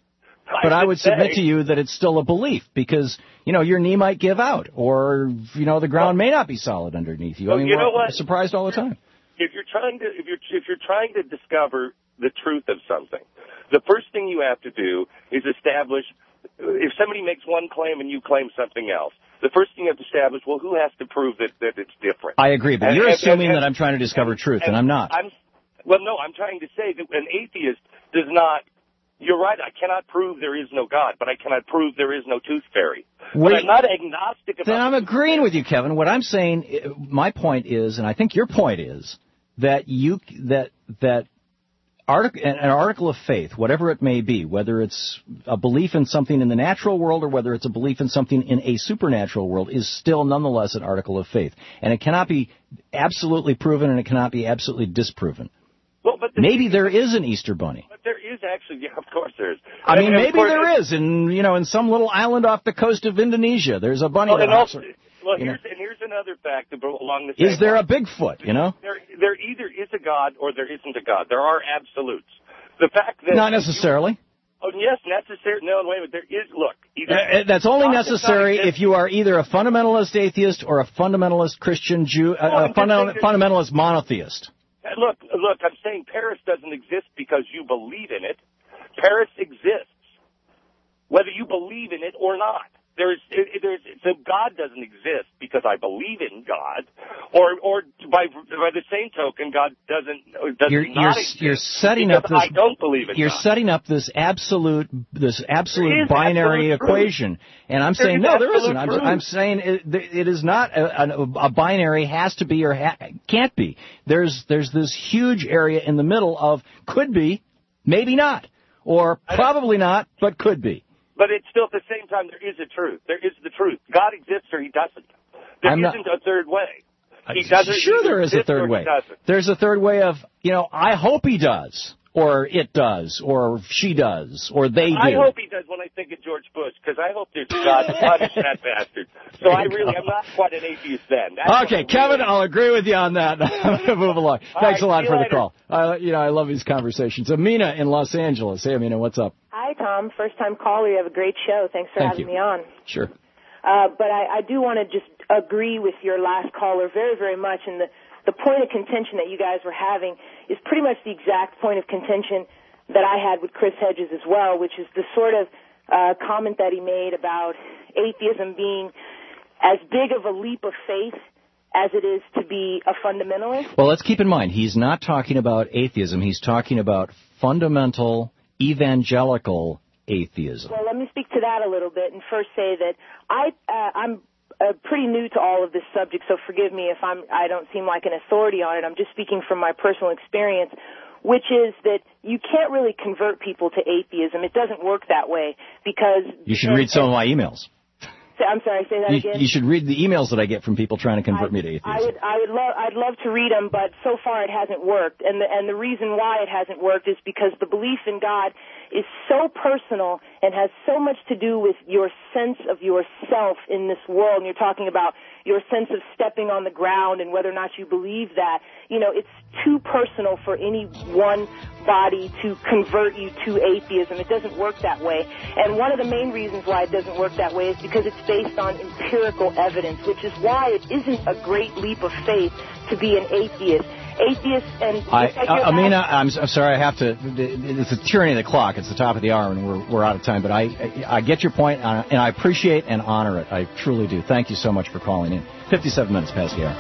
But I, I would say, submit to you that it's still a belief because, you know, your knee might give out or, you know, the ground well, may not be solid underneath you. I mean, you we're know what? surprised all the time. If you're trying to, if you're, if you're trying to discover the truth of something, the first thing you have to do is establish, if somebody makes one claim and you claim something else, the first thing you have to establish, well, who has to prove that, that it's different? I agree, but and, you're and, assuming and, that I'm trying to discover truth, and, and I'm not. I'm, well, no, I'm trying to say that an atheist does not, you're right, I cannot prove there is no God, but I cannot prove there is no tooth fairy. Wait, but I'm not agnostic about Then I'm agreeing with you, Kevin. What I'm saying, my point is, and I think your point is, that you, that, that, Artic- an article of faith, whatever it may be, whether it's a belief in something in the natural world or whether it's a belief in something in a supernatural world, is still nonetheless an article of faith. And it cannot be absolutely proven and it cannot be absolutely disproven. Well, but the, maybe there is an Easter bunny. But there is actually, yeah, of course there is. I mean, and maybe course, there is. In, you know, in some little island off the coast of Indonesia, there's a bunny. Well, and hops, also, well you know. here's, and here's another fact along the same Is there line. a Bigfoot, you know? There, there either is a God or there isn't a God. There are absolutes. The fact that... Not necessarily. You, oh, yes, necessary. No, wait a minute. There is, look. Either, uh, that's only necessary if you are either a fundamentalist atheist or a fundamentalist Christian Jew, uh, well, a funda- fundamentalist monotheist. Look, look, I'm saying Paris doesn't exist because you believe in it. Paris exists, whether you believe in it or not. There's, there's, so God doesn't exist because I believe in God, or, or by, by the same token, God doesn't, does you're, not you're, exist. You're setting up this. I don't believe in You're God. setting up this absolute, this absolute binary absolute equation, and I'm there saying no, there isn't. I'm, I'm saying it, it is not a, a, a binary. Has to be or ha, can't be. There's, there's this huge area in the middle of could be, maybe not, or probably not, but could be. But it's still at the same time, there is a truth. There is the truth. God exists or he doesn't. There I'm isn't not, a third way. He doesn't. Sure there is a third way. There's a third way of, you know, I hope he does, or it does, or she does, or they do. I hope he does when I think of George Bush, because I hope there's God to punish that bastard. So I really, I'm not quite an atheist then. That's okay, Kevin, really... I'll agree with you on that. I'm going to move along. All Thanks right, a lot for later. the call. Uh, you know, I love these conversations. Amina in Los Angeles. Hey, Amina, what's up? Hi, Tom. First-time caller. You have a great show. Thanks for Thank having you. me on. Sure. Uh, but I, I do want to just agree with your last caller very, very much. And the, the point of contention that you guys were having is pretty much the exact point of contention that I had with Chris Hedges as well, which is the sort of uh, comment that he made about atheism being as big of a leap of faith as it is to be a fundamentalist. Well, let's keep in mind, he's not talking about atheism. He's talking about fundamental evangelical atheism. Well, let me speak to that a little bit and first say that I, uh, I'm uh, pretty new to all of this subject, so forgive me if I'm, I don't seem like an authority on it. I'm just speaking from my personal experience, which is that you can't really convert people to atheism. It doesn't work that way because... You should read some of my emails. I'm sorry, say that you, again? You should read the emails that I get from people trying to convert I, me to atheism. I would, I would love, I'd love to read them, but so far it hasn't worked. And the, and the reason why it hasn't worked is because the belief in God is so personal and has so much to do with your sense of yourself in this world. And you're talking about your sense of stepping on the ground and whether or not you believe that. You know, it's too personal for any one body to convert you to atheism. It doesn't work that way. And one of the main reasons why it doesn't work that way is because it's based on empirical evidence, which is why it isn't a great leap of faith to be an atheist. Atheists and... I, uh, Amina, I'm, I'm sorry, I have to... It's the tyranny of the clock. It's the top of the hour, and we're, we're out of time. But I, I, I get your point, and I appreciate and honor it. I truly do. Thank you so much for calling in. fifty-seven minutes past the hour.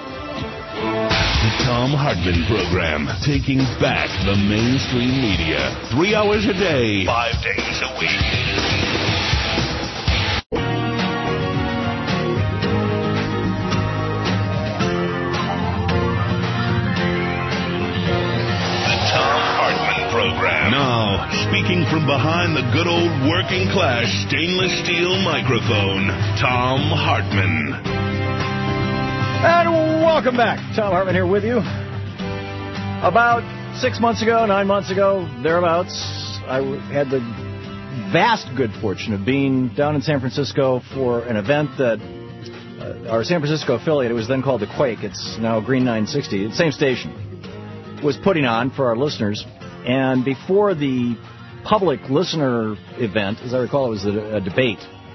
The Thom Hartmann Program, taking back the mainstream media. Three hours a day, five days a week. Program. Now, speaking from behind the good old working class stainless steel microphone, Thom Hartmann. And welcome back. Thom Hartmann here with you. About six months ago, nine months ago, thereabouts, I had the vast good fortune of being down in San Francisco for an event that uh, our San Francisco affiliate, it was then called the Quake, it's now Green nine sixty, the same station, was putting on for our listeners. And before the public listener event. As I recall, it was a, a debate.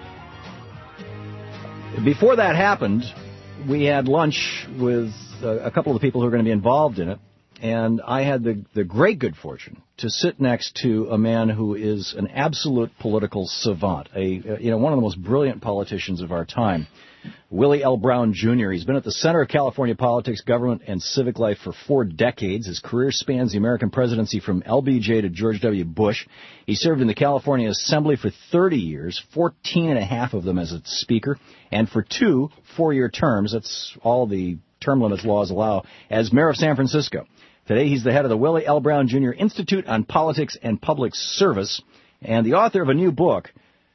Before that happened, we had lunch with a, a couple of the people who are going to be involved in it, and I had the, the great good fortune to sit next to a man who is an absolute political savant, a you know one of the most brilliant politicians of our time, Willie L. Brown, Junior He's been at the center of California politics, government, and civic life for four decades. His career spans the American presidency from L B J to George W. Bush. He served in the California Assembly for thirty years, fourteen and a half of them as a speaker, and for two four-year terms, that's all the term limits laws allow, as mayor of San Francisco. Today, he's the head of the Willie L. Brown, Junior Institute on Politics and Public Service, and the author of a new book,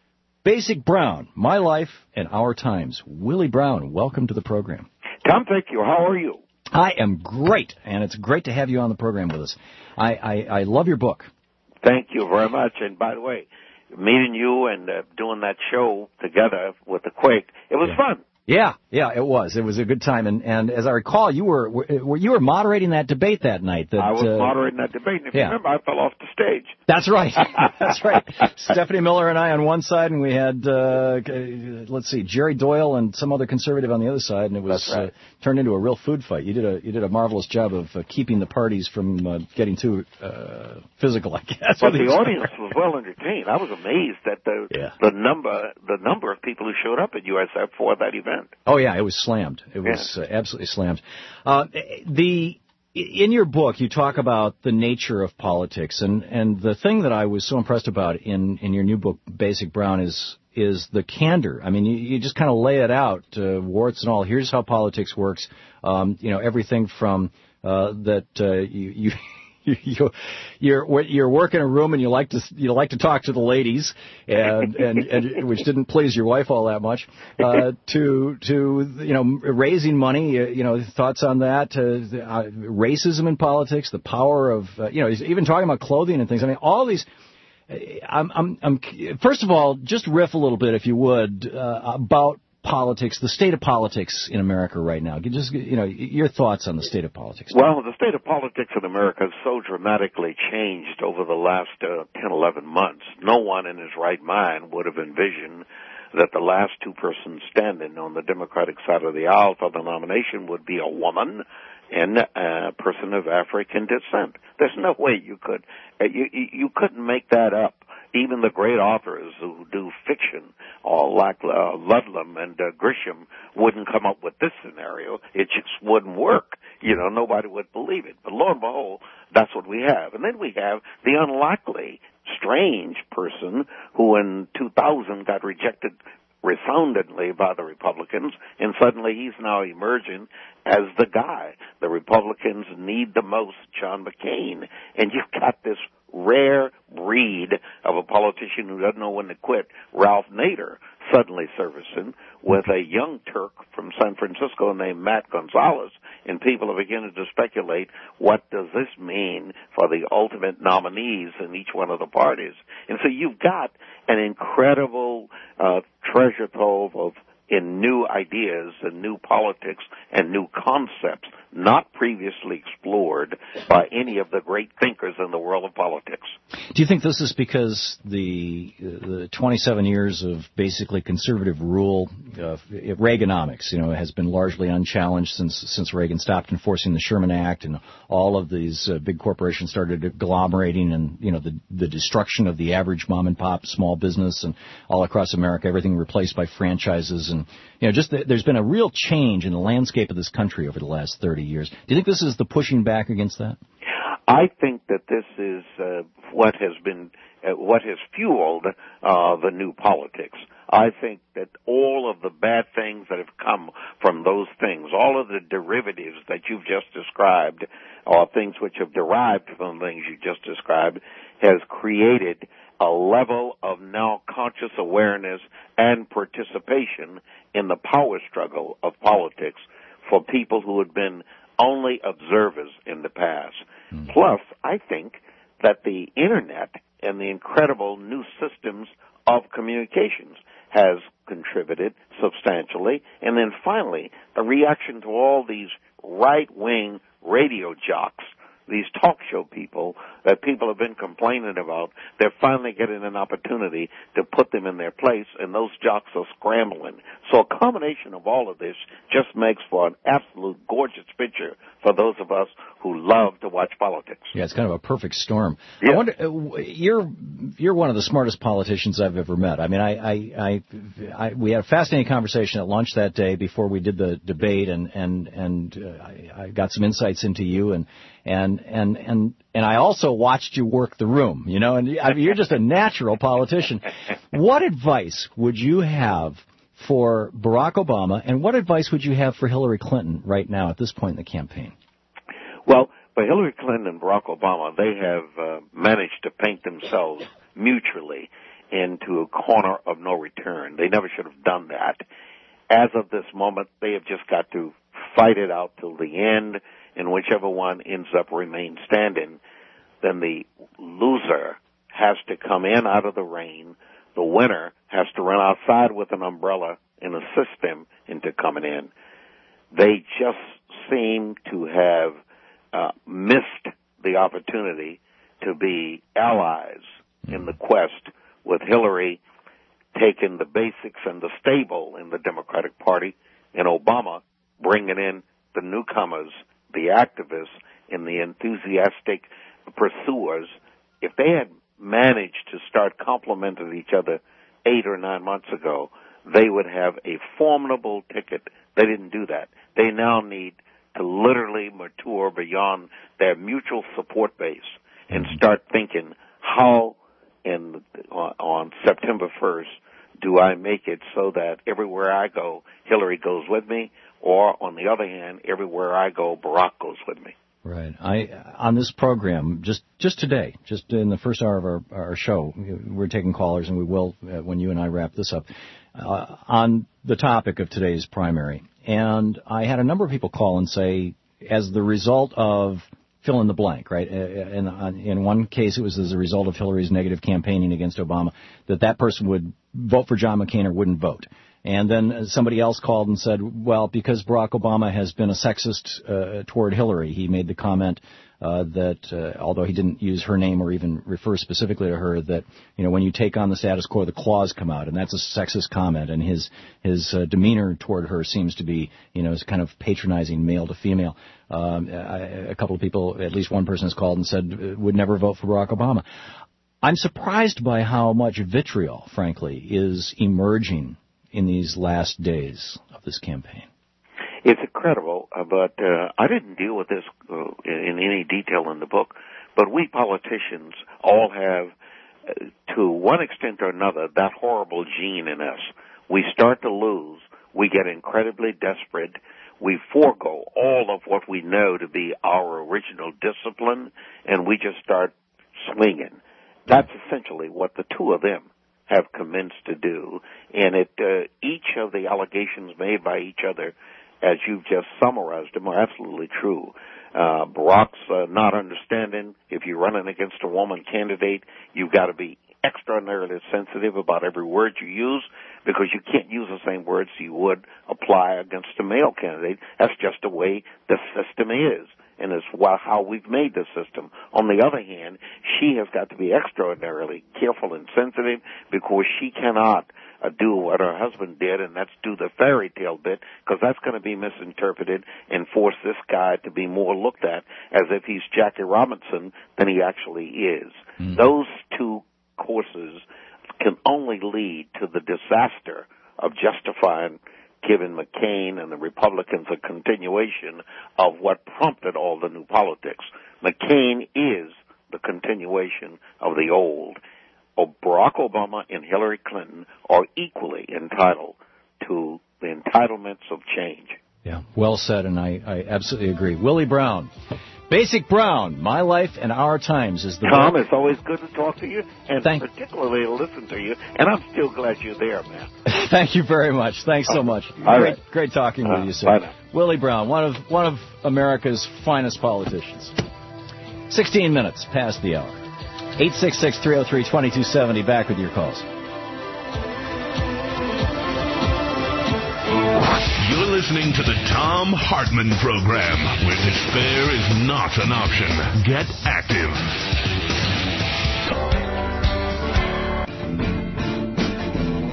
Basic Brown, My Life and Our Times. Willie Brown, welcome to the program. Tom, thank you. How are you? I am great, and it's great to have you on the program with us. I, I, I love your book. Thank you very much. And by the way, meeting you and uh, doing that show together with the Quake, it was yeah. fun. Yeah, yeah, it was. It was a good time, and, and as I recall, you were, were you were moderating that debate that night. That, I was uh, moderating that debate, and if yeah. you remember, I fell off the stage. That's right. That's right. Stephanie Miller and I on one side, and we had, uh, let's see, Jerry Doyle and some other conservative on the other side, and it was right. uh, turned into a real food fight. You did a you did a marvelous job of uh, keeping the parties from uh, getting too uh, physical, I guess. But the audience was well entertained. I was amazed at the yeah. the number the number of people who showed up at U S F for that event. Oh yeah, it was slammed. It was yeah. uh, absolutely slammed. Uh, the in your book, you talk about the nature of politics, and, and the thing that I was so impressed about in, in your new book, Basic Brown, is is the candor. I mean, you, you just kind of lay it out, uh, warts and all. Here's how politics works. Um, you know, everything from uh, that uh, you. you You, you're you're working a room and you like to you like to talk to the ladies, and and, and which didn't please your wife all that much. Uh, to to you know raising money, you know thoughts on that. Uh, racism in politics, the power of uh, you know even talking about clothing and things. I mean all these. I'm I'm I'm first of all just riff a little bit if you would uh, about politics, the state of politics in America right now. Just, you know, your thoughts on the state of politics. Well, the state of politics in America has so dramatically changed over the last uh, ten, eleven months. No one in his right mind would have envisioned that the last two persons standing on the Democratic side of the aisle for the nomination would be a woman and a person of African descent. There's no way you could, you, you couldn't make that up. Even the great authors who do fiction, all like uh, Ludlum and uh, Grisham, wouldn't come up with this scenario. It just wouldn't work. You know, nobody would believe it. But lo and behold, that's what we have. And then we have the unlikely, strange person who in two thousand got rejected resoundingly by the Republicans, and suddenly he's now emerging as the guy the Republicans need the most, John McCain. And you've got this rare breed of a politician who doesn't know when to quit, Ralph Nader, suddenly surfacing with a young Turk from San Francisco named Matt Gonzalez, and people are beginning to speculate, what does this mean for the ultimate nominees in each one of the parties? And so you've got an incredible uh, treasure trove of in new ideas and new politics and new concepts not previously explored by any of the great thinkers in the world of politics. Do you think this is because the the twenty-seven years of basically conservative rule, uh, Reaganomics, you know, has been largely unchallenged since since Reagan stopped enforcing the Sherman Act, and all of these uh, big corporations started agglomerating, and you know the the destruction of the average mom and pop small business, and all across America, everything replaced by franchises, and you know just the, there's been a real change in the landscape of this country over the last thirty years. Do you think this is the pushing back against that? I think that this is uh, what has been, uh, what has fueled uh, the new politics. I think that all of the bad things that have come from those things, all of the derivatives that you've just described, or things which have derived from the things you just described, has created a level of now conscious awareness and participation in the power struggle of politics for people who had been only observers in the past. Mm. Plus, I think that the Internet and the incredible new systems of communications has contributed substantially. And then finally, the reaction to all these right-wing radio jocks, these talk show people that people have been complaining about, they're finally getting an opportunity to put them in their place, and those jocks are scrambling. So a combination of all of this just makes for an absolute gorgeous picture for those of us who love to watch politics. Yeah, it's kind of a perfect storm. Yeah. I wonder, uh, you're you're one of the smartest politicians I've ever met. I mean, I, I, I, I we had a fascinating conversation at lunch that day before we did the debate, and and and uh, I, I got some insights into you, and and and and and I also watched you work the room. You know, and I mean, you're just a natural politician. What advice would you have for Barack Obama, and what advice would you have for Hillary Clinton right now at this point in the campaign? Well, for Hillary Clinton and Barack Obama, they have uh, managed to paint themselves mutually into a corner of no return. They never should have done that. As of this moment, they have just got to fight it out till the end, and whichever one ends up remain standing, then the loser has to come in out of the rain. The winner has to run outside with an umbrella and assist them into coming in. They just seem to have uh, missed the opportunity to be allies in the quest, with Hillary taking the basics and the stable in the Democratic Party, and Obama bringing in the newcomers, the activists, and the enthusiastic pursuers. If they had managed to start complementing each other eight or nine months ago, they would have a formidable ticket. They didn't do that. They now need to literally mature beyond their mutual support base and start thinking, how in on, on September first do I make it so that everywhere I go, Hillary goes with me, or on the other hand, everywhere I go, Barack goes with me. Right. I on this program just just today, just in the first hour of our, our show, we're taking callers, and we will uh, when you and I wrap this up uh, on the topic of today's primary. And I had a number of people call and say, as the result of fill in the blank, right? In, in one case, it was as a result of Hillary's negative campaigning against Obama, that that person would vote for John McCain or wouldn't vote. And then somebody else called and said, well, because Barack Obama has been a sexist uh, toward Hillary, he made the comment uh, that, uh, although he didn't use her name or even refer specifically to her, that, you know, when you take on the status quo, the claws come out, and that's a sexist comment. And his his uh, demeanor toward her seems to be, you know, kind of patronizing, male to female. Um, I, a couple of people, at least one person has called and said would never vote for Barack Obama. I'm surprised by how much vitriol, frankly, is emerging in these last days of this campaign. It's incredible, uh, but uh, I didn't deal with this uh, in any detail in the book, but we politicians all have, uh, to one extent or another, that horrible gene in us. We start to lose. We get incredibly desperate. We forego all of what we know to be our original discipline, and we just start swinging. That's essentially what the two of them have commenced to do, and it uh, each of the allegations made by each other, as you've just summarized them, are absolutely true. Uh, Barack's uh, not understanding, if you're running against a woman candidate, you've got to be extraordinarily sensitive about every word you use, because you can't use the same words you would apply against a male candidate. That's just the way the system is, and it's how we've made the system. On the other hand, she has got to be extraordinarily careful and sensitive, because she cannot uh, do what her husband did, and that's do the fairy tale bit, because that's going to be misinterpreted and force this guy to be more looked at as if he's Jackie Robinson than he actually is. Mm. Those two courses can only lead to the disaster of justifying giving McCain and the Republicans a continuation of what prompted all the new politics. McCain is the continuation of the old. Barack Obama and Hillary Clinton are equally entitled to the entitlements of change. Yeah, well said, and I, I absolutely agree. Willie Brown. Basic Brown, My Life and Our Times is the Tom, book. It's always good to talk to you, and Thank- particularly to listen to you, and I'm still glad you're there, man. Thank you very much. Thanks so much. All great, right. great talking Uh, with you, sir. bye now. Willie Brown, one of one of America's finest politicians. Sixteen minutes past the hour. eight six six, three oh three, two two seven oh. Back with your calls. You're listening to the Tom Hartman Program, where despair is not an option. Get active.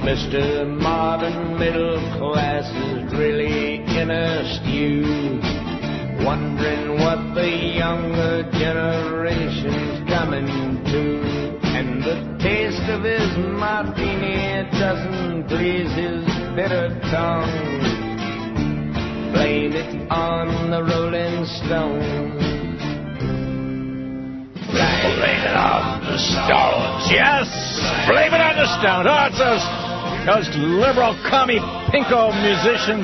Mister Modern Middle Class is really in a stew, wondering what the younger generation's coming to. And the taste of his martini doesn't please his bitter tongue. Blame it on the Rolling Stones. Blame it on the Stones. Yes! Blame it on the Stones. Oh, it's those, those liberal, commie, pinko musicians.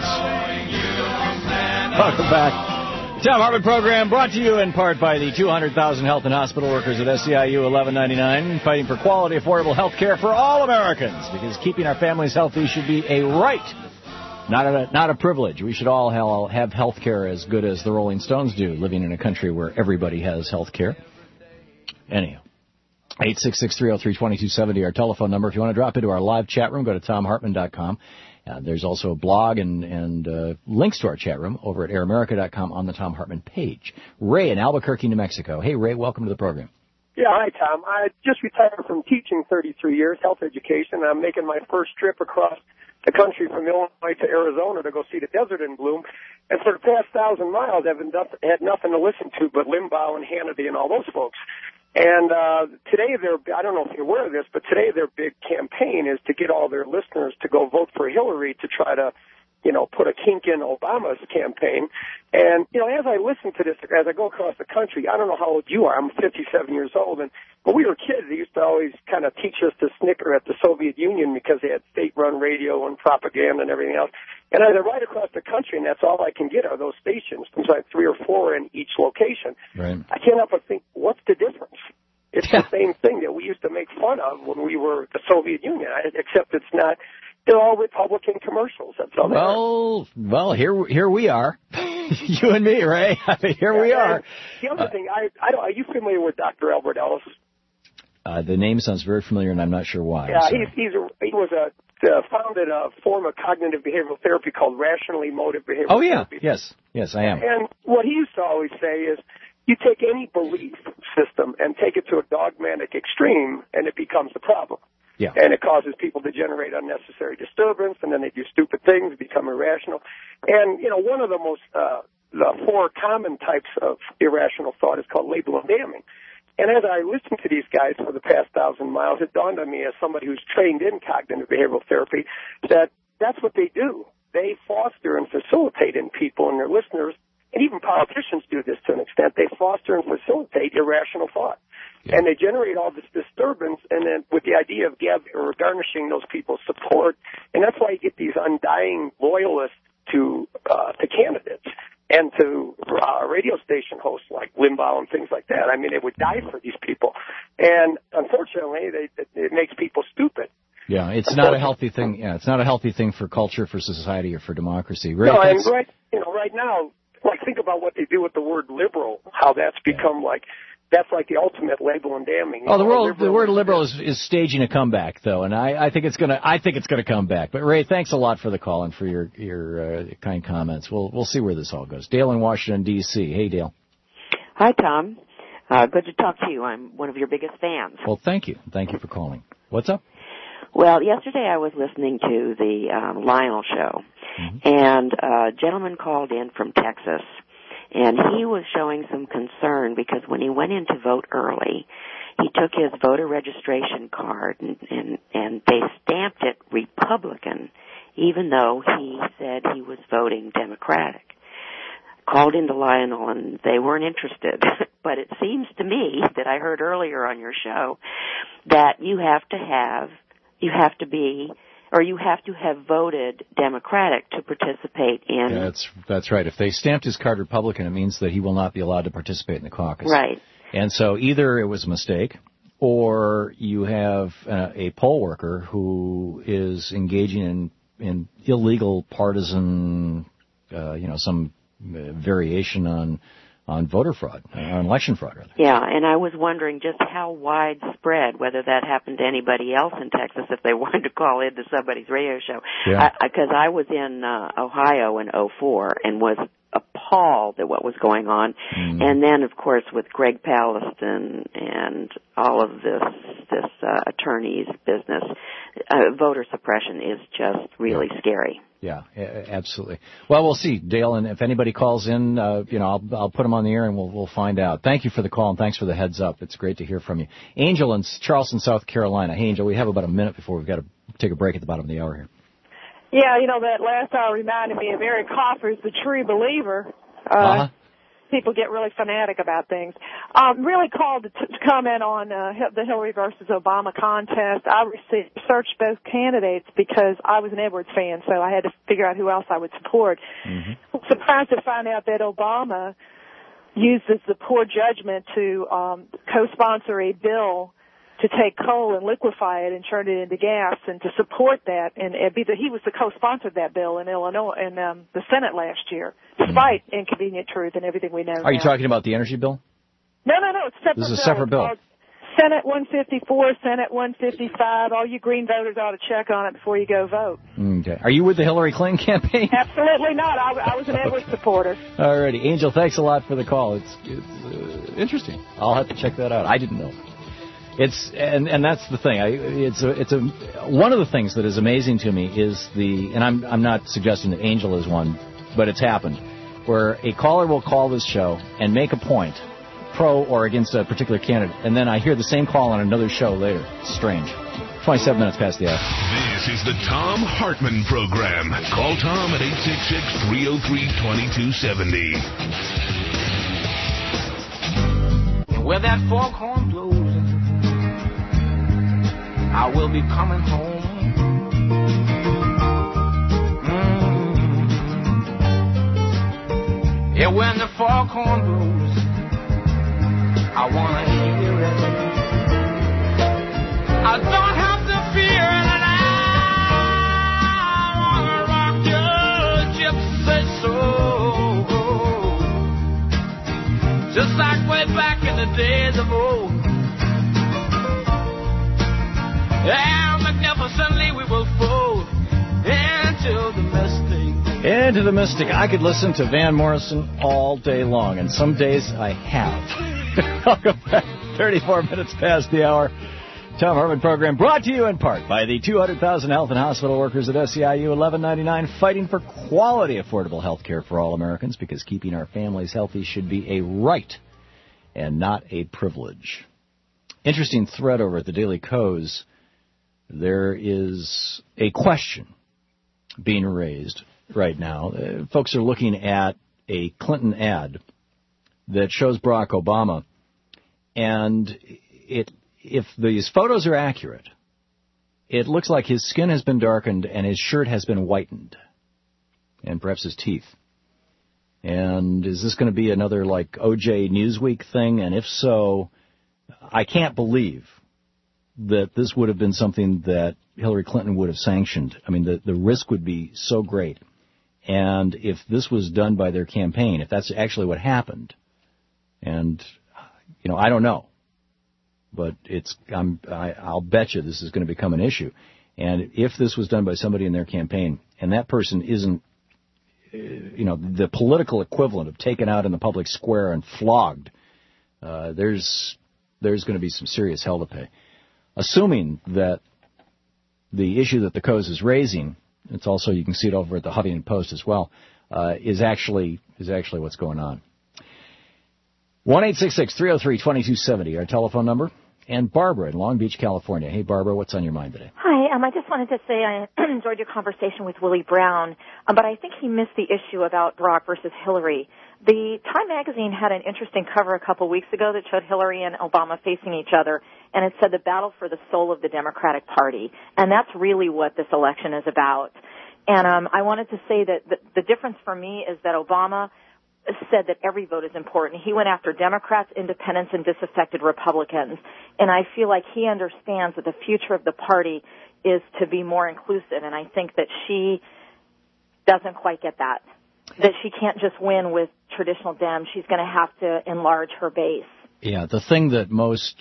Welcome back. Tom Hartman program brought to you in part by the two hundred thousand health and hospital workers at S C I U eleven ninety-nine, fighting for quality, affordable health care for all Americans, because keeping our families healthy should be a right, not a, not a privilege. We should all have health care as good as the Rolling Stones do, living in a country where everybody has health care. Anyhow, eight six six, three oh three, two two seven oh, our telephone number. If you want to drop into our live chat room, go to tom hartman dot com. Uh, there's also a blog and, and uh, links to our chat room over at air america dot com on the Tom Hartman page. Ray in Albuquerque, New Mexico. Hey, Ray, welcome to the program. Yeah, hi, Tom. I just retired from teaching thirty-three years, health education. I'm making my first trip across the country from Illinois to Arizona to go see the desert in bloom. And for the past thousand miles, I've had nothing to listen to but Limbaugh and Hannity and all those folks. And uh today, their I don't know if you're aware of this, but today their big campaign is to get all their listeners to go vote for Hillary to try to, you know, put a kink in Obama's campaign. And, you know, as I listen to this, as I go across the country, I don't know how old you are. I'm fifty-seven years old. And when we were kids, they used to always kind of teach us to snicker at the Soviet Union because they had state-run radio and propaganda and everything else. And as I ride across the country, and that's all I can get are those stations. There's like three or four in each location. Right. I can't help but think, what's the difference? It's the same thing that we used to make fun of when we were the Soviet Union, except it's not. They're all Republican commercials. That's all. Well, well, here here we are, you and me, Ray. Here yeah, we are. The other uh, thing, I, I don't. Are you familiar with Doctor Albert Ellis? Uh, the name sounds very familiar, and I'm not sure why. Yeah, he's, he's a, he was a uh, founded a form of cognitive behavioral therapy called rationally motive behavioral oh, yeah. therapy. Yes, yes, I am. And what he used to always say is, you take any belief system and take it to a dogmatic extreme, and it becomes a problem. Yeah. And it causes people to generate unnecessary disturbance, and then they do stupid things, become irrational. And, you know, one of the most, uh, the four common types of irrational thought is called label and damning. And as I listened to these guys for the past thousand miles, it dawned on me as somebody who's trained in cognitive behavioral therapy that that's what they do. They foster and facilitate in people and their listeners, and even politicians do this to an extent. They foster and facilitate irrational thought. Yeah. And they generate all this disturbance, and then with the idea of gather, or garnishing those people's support. And that's why you get these undying loyalists to uh, to candidates and to uh, radio station hosts like Limbaugh and things like that. I mean, they would die for these people. And unfortunately, they, it makes people stupid. Yeah, it's not a healthy thing. Yeah, it's not a healthy thing for culture, for society, or for democracy. Ray, no, and right, you know, right now, like, think about what they do with the word liberal, how that's become like, that's like the ultimate label and damning. Oh, the word the word liberal is, is staging a comeback, though, and I, I think it's gonna I think it's gonna come back. But Ray, thanks a lot for the call and for your your uh, kind comments. We'll we'll see where this all goes. Dale in Washington D C. Hey, Dale. Hi, Tom. Uh, good to talk to you. I'm one of your biggest fans. Well, thank you. Thank you for calling. What's up? Well, yesterday I was listening to the um, Lionel show, mm-hmm. and a gentleman called in from Texas. And he was showing some concern because when he went in to vote early, he took his voter registration card and, and, and they stamped it Republican, even though he said he was voting Democratic. Called into Lionel and they weren't interested. But it seems to me that I heard earlier on your show that you have to have, you have to be, or you have to have voted Democratic to participate in... Yeah, that's that's right. If they stamped his card Republican, it means that he will not be allowed to participate in the caucus. Right. And so either it was a mistake, or you have uh, a poll worker who is engaging in, in illegal partisan, uh, you know, some uh, variation on... on voter fraud, on election fraud, rather. Yeah, and I was wondering just how widespread, whether that happened to anybody else in Texas if they wanted to call into somebody's radio show. Yeah. Because I, I, I was in uh, Ohio in oh four and was appalled at what was going on. Mm. And then, of course, with Greg Palast and, and all of this, this uh, attorney's business, uh, voter suppression is just really scary. Yeah, absolutely. Well, we'll see, Dale, and if anybody calls in, uh, you know, I'll, I'll put them on the air and we'll, we'll find out. Thank you for the call and thanks for the heads up. It's great to hear from you. Angel in Charleston, South Carolina. Hey, Angel, we have about a minute before we've got to take a break at the bottom of the hour here. Yeah, you know, that last hour reminded me of Eric Hoffer's The True Believer. Uh, uh-huh. People get really fanatic about things. Um, really called to, t- to comment on uh, the Hillary versus Obama contest. I researched both candidates because I was an Edwards fan, so I had to figure out who else I would support. Mm-hmm. I was surprised to find out that Obama uses the poor judgment to um, co-sponsor a bill to take coal and liquefy it and turn it into gas, and to support that. And it be that he was the co-sponsor of that bill in Illinois in um, the Senate last year, despite mm-hmm. Inconvenient Truth and everything we know. Are now. you talking about the energy bill? No, no, no. It's a separate this is a bill. separate bill. Senate one fifty-four, Senate one fifty-five. All you green voters ought to check on it before you go vote. Okay. Are you with the Hillary Clinton campaign? Absolutely not. I, I was an Edwards supporter. All righty. Angel, thanks a lot for the call. It's, it's uh, interesting. I'll have to check that out. I didn't know. It's and and that's the thing. I, it's a it's a one of the things that is amazing to me is the and I'm I'm not suggesting that Angel is one, but it's happened where a caller will call this show and make a point, pro or against a particular candidate, and then I hear the same call on another show later. It's strange. twenty-seven minutes past the hour. This is the Thom Hartmann Program. Call Tom at eight six six, three oh three, two two seven oh. Where that foghorn blows, I will be coming home. Mm. Yeah, when the foghorn blows, I wanna hear it. I don't have to fear it, and I wanna rock your gypsy soul, just like way back in the days of old. And magnificently we will fold into the mystic. Into the mystic. I could listen to Van Morrison all day long, and some days I have. Welcome back. thirty-four minutes past the hour. Thom Hartmann Program brought to you in part by the two hundred thousand health and hospital workers at S E I U eleven ninety-nine, fighting for quality, affordable health care for all Americans, because keeping our families healthy should be a right and not a privilege. Interesting thread over at the Daily Kos. There is a question being raised right now. Uh, folks are looking at a Clinton ad that shows Barack Obama, and it, if these photos are accurate, it looks like his skin has been darkened and his shirt has been whitened, and perhaps his teeth. And is this going to be another, like, O J Newsweek thing? And if so, I can't believe that this would have been something that Hillary Clinton would have sanctioned. I mean, the, the risk would be so great. And if this was done by their campaign, if that's actually what happened, and, you know, I don't know, but it's, I'm, I, I'll bet you this is going to become an issue. And if this was done by somebody in their campaign, and that person isn't, you know, the political equivalent of taken out in the public square and flogged, uh, there's, there's going to be some serious hell to pay. Assuming that the issue that the Kos is raising, it's also, you can see it over at the Huffington Post as well, uh, is actually is actually what's going on. one eight six six, three oh three, two two seven oh, our telephone number. And Barbara in Long Beach, California. Hey, Barbara, what's on your mind today? Hi, um, I just wanted to say I enjoyed your conversation with Willie Brown, um, but I think he missed the issue about Barack versus Hillary. The Time magazine had an interesting cover a couple weeks ago that showed Hillary and Obama facing each other, and it said the battle for the soul of the Democratic Party. And that's really what this election is about. And um, I wanted to say that the, the difference for me is that Obama said that every vote is important. He went after Democrats, independents, and disaffected Republicans. And I feel like he understands that the future of the party is to be more inclusive. And I think that she doesn't quite get that, that she can't just win with traditional Dems. She's going to have to enlarge her base. Yeah, the thing that most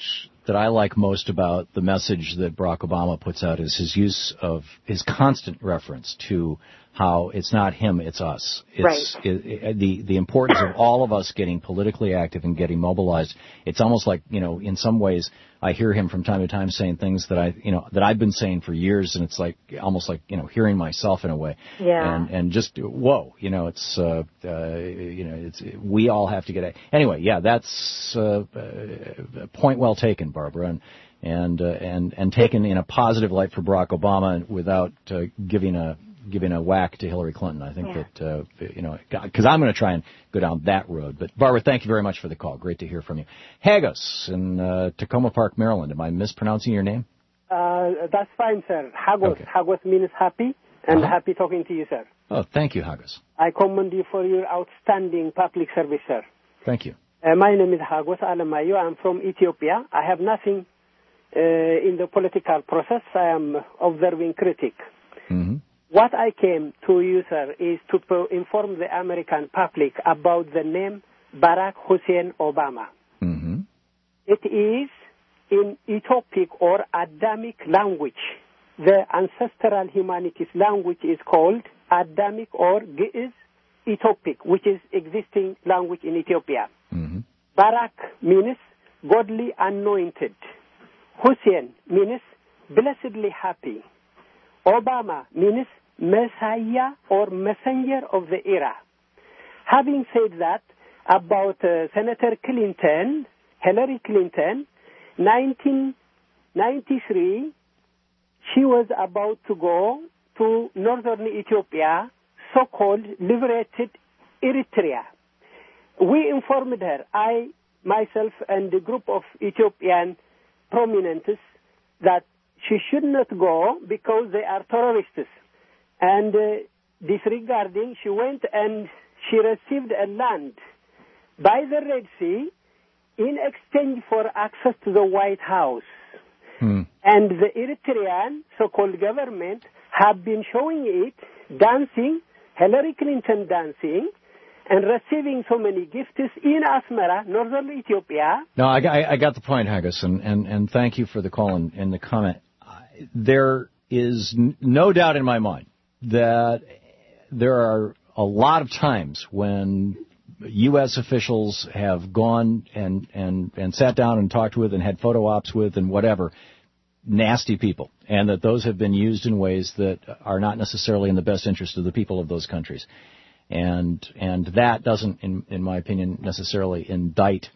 that I like most about the message that Barack Obama puts out is his use of his constant reference to how it's not him, it's us. It's Right. it, it, the the importance of all of us getting politically active and getting mobilized. It's almost like, you know, in some ways I hear him from time to time saying things that I, you know, that I've been saying for years, and it's like almost like, you know, hearing myself in a way. Yeah. And and just whoa, you know, it's uh, uh you know, it's we all have to get a, anyway. Yeah, that's uh, uh, point well taken, Barbara, and and uh, and and taken in a positive light for Barack Obama without uh, giving a giving a whack to Hillary Clinton. I think Yeah. that, uh, you know, because I'm going to try and go down that road. But, Barbara, thank you very much for the call. Great to hear from you. Hagos in uh, Tacoma Park, Maryland. Am I mispronouncing your name? Uh, that's fine, sir. Hagos. Okay. Hagos means happy, and Uh-huh. happy talking to you, sir. Oh, thank you, Hagos. I commend you for your outstanding public service, sir. Thank you. Uh, my name is Hagos Alamayo. I'm from Ethiopia. I have nothing uh, in the political process. I am observing critic. Mm-hmm. What I came to you, sir, is to pro- inform the American public about the name Barack Hussein Obama. Mm-hmm. It is in Ethiopic or Adamic language. The ancestral humanities language is called Adamic or Ge'ez Ethiopic, which is existing language in Ethiopia. Mm-hmm. Barak means godly anointed. Hussein means blessedly happy. Obama means Messiah or messenger of the era. Having said that, about uh, Senator Clinton, Hillary Clinton, nineteen ninety-three, she was about to go to northern Ethiopia, so-called liberated Eritrea. We informed her, I, myself, and a group of Ethiopian prominents, that she should not go because they are terrorists. And uh, disregarding, she went and she received a land by the Red Sea in exchange for access to the White House. Hmm. And the Eritrean so-called government have been showing it, dancing, Hillary Clinton dancing, and receiving so many gifts in Asmara, northern Ethiopia. No, I, I, I got the point, Hagos, and, and, and thank you for the call and, and the comment. There is n- no doubt in my mind that there are a lot of times when U S officials have gone and, and, and sat down and talked with and had photo ops with and whatever, nasty people, and that those have been used in ways that are not necessarily in the best interest of the people of those countries. And and that doesn't, in, in my opinion, necessarily indict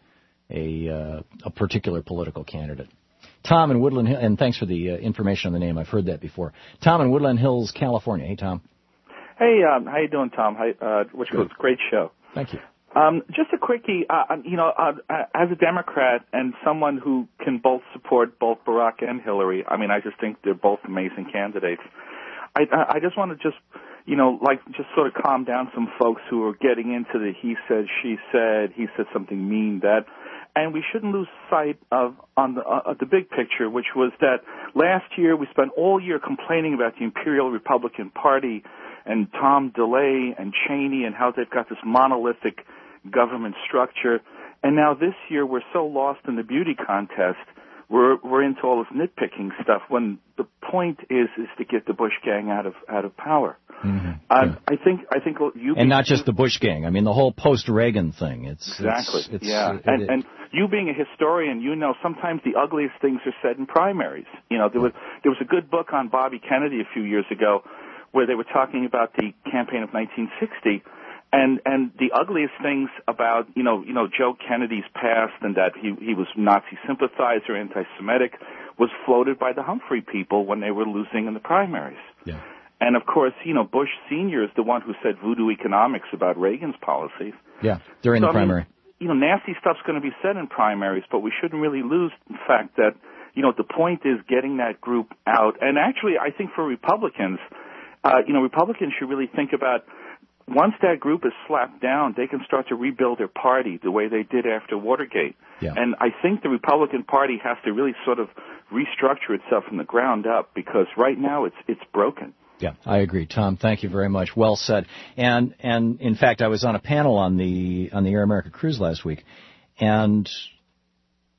a, uh, a particular political candidate. Tom in Woodland Hills, and thanks for the uh, information on the name. I've heard that before. Tom in Woodland Hills, California. Hey, Tom. Hey, um, how you doing, Tom? Hi, uh, which was great show. Thank you. Um, just a quickie, uh, you know, uh, as a Democrat and someone who can both support both Barack and Hillary, I mean, I just think they're both amazing candidates. I, I just want to just, you know, like just sort of calm down some folks who are getting into the he said, she said, he said something mean, that. And we shouldn't lose sight of on the uh, the big picture, which was that last year we spent all year complaining about the Imperial Republican Party and Tom DeLay and Cheney and how they've got this monolithic government structure. And now this year we're so lost in the beauty contest, we're we're into all this nitpicking stuff when the point is is to get the Bush gang out of out of power. Mm-hmm. Uh, yeah. I think I think you and not just the Bush gang. I mean the whole post-Reagan thing. It's exactly it's, it's, yeah. It, and it, and you being a historian, you know sometimes the ugliest things are said in primaries. You know there was there was a good book on Bobby Kennedy a few years ago where they were talking about the campaign of nineteen sixty. And and the ugliest things about you know you know Joe Kennedy's past and that he he was Nazi sympathizer, anti-Semitic, was floated by the Humphrey people when they were losing in the primaries. Yeah. And of course, you know Bush Senior is the one who said voodoo economics about Reagan's policies. Yeah, during so, the primary. I mean, you know, nasty stuff's going to be said in primaries, but we shouldn't really lose the fact that you know the point is getting that group out. And actually, I think for Republicans, uh, you know, Republicans should really think about. Once that group is slapped down, they can start to rebuild their party the way they did after Watergate. Yeah. And I think the Republican Party has to really sort of restructure itself from the ground up because right now it's it's broken. Yeah, I agree, Tom. Thank you very much. Well said. And and in fact, I was on a panel on the on the Air America cruise last week, and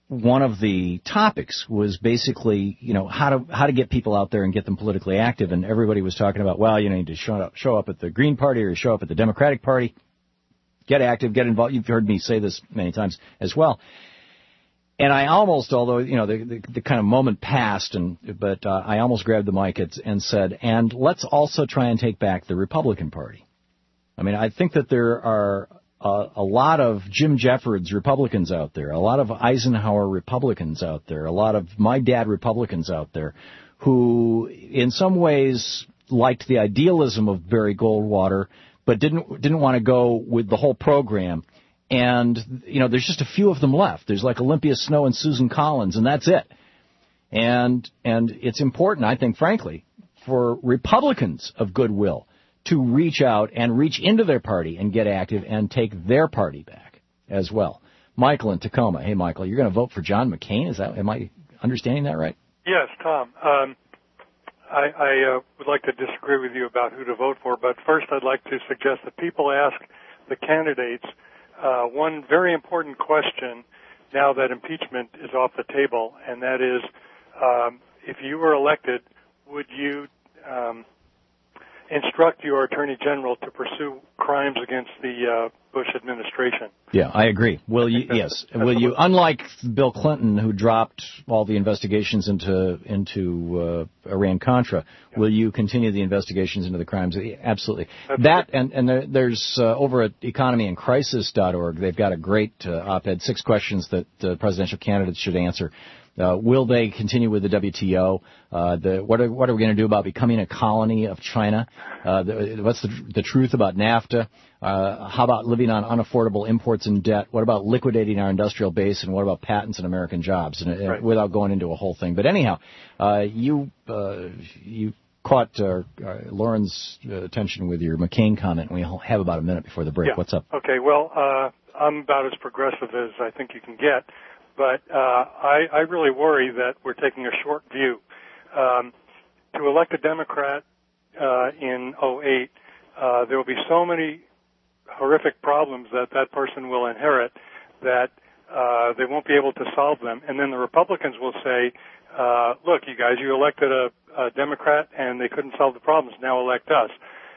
one of the topics was basically, you know, how to how to get people out there and get them politically active. And everybody was talking about, well, you know, you need to show up, show up at the Green Party or show up at the Democratic Party, get active, get involved. You've heard me say this many times as well. And I almost, although, you know, the, the, the kind of moment passed, and but uh, I almost grabbed the mic and said, and let's also try and take back the Republican Party. I mean, I think that there are uh, a lot of Jim Jeffords Republicans out there, a lot of Eisenhower Republicans out there, a lot of my dad Republicans out there who in some ways liked the idealism of Barry Goldwater, but didn't didn't want to go with the whole program. And, you know, there's just a few of them left. There's like Olympia Snow and Susan Collins, and that's it. And and it's important, I think, frankly, for Republicans of goodwill to reach out and reach into their party and get active and take their party back as well. Michael in Tacoma. Hey, Michael, you're going to vote for John McCain? Is that, am I understanding that right? Yes, Tom. Um, I, I uh, would like to disagree with you about who to vote for, but first I'd like to suggest that people ask the candidates Uh, one very important question now that impeachment is off the table, and that is, um, if you were elected, would you um, instruct your Attorney General to pursue crimes against the uh, Bush administration? Yeah, I agree. Will you? Yes. Will you? Unlike Bill Clinton, who dropped all the investigations into into uh, Iran-Contra, yeah. Will you continue the investigations into the crimes? Absolutely. That's that and and there, there's uh, over at economy in crisis dot org, they've got a great uh, op-ed, six questions that uh, presidential candidates should answer. Uh, will they continue with the W T O? Uh, the, what are, what are we going to do about becoming a colony of China? Uh, the, what's the, the truth about NAFTA? Uh, how about living on unaffordable imports and debt? What about liquidating our industrial base? And what about patents and American jobs? And, uh, right. Without going into a whole thing. But anyhow, uh, you uh, you caught uh, uh, Lauren's uh, attention with your McCain comment. We have about a minute before the break. Yeah. What's up? Okay. Well, uh, I'm about as progressive as I think you can get. But uh, I, I really worry that we're taking a short view. Um, to elect a Democrat uh, in oh eight, uh, there will be so many horrific problems that that person will inherit that uh, they won't be able to solve them. And then the Republicans will say, uh, look, you guys, you elected a, a Democrat and they couldn't solve the problems. Now elect us.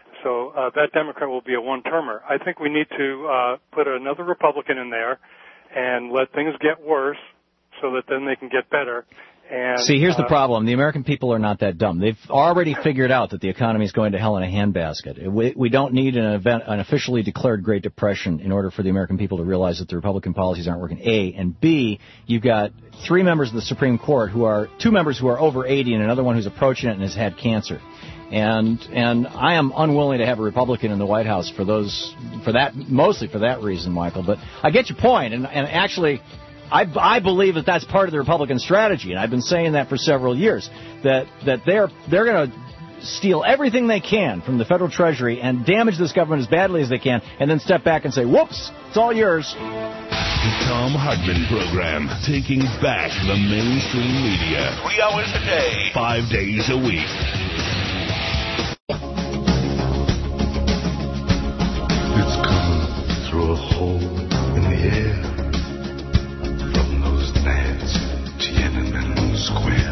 So uh, that Democrat will be a one-termer. I think we need to uh, put another Republican in there and let things get worse so that then they can get better. And, See, here's uh, the problem. The American people are not that dumb. They've already figured out that the economy is going to hell in a handbasket. We, we don't need an event, an officially declared Great Depression in order for the American people to realize that the Republican policies aren't working, A. And B, you've got three members of the Supreme Court who are, two members who are over eighty and another one who's approaching it and has had cancer. And and I am unwilling to have a Republican in the White House for those for that mostly for that reason, Michael. But I get your point, and and actually, I I believe that that's part of the Republican strategy, and I've been saying that for several years. That that they're they're going to steal everything they can from the federal Treasury and damage this government as badly as they can, and then step back and say, "Whoops, it's all yours." The Thom Hartmann Program, taking back the mainstream media. Three hours a day, five days a week. It's coming through a hole in the air from those nads Tiananmen Square.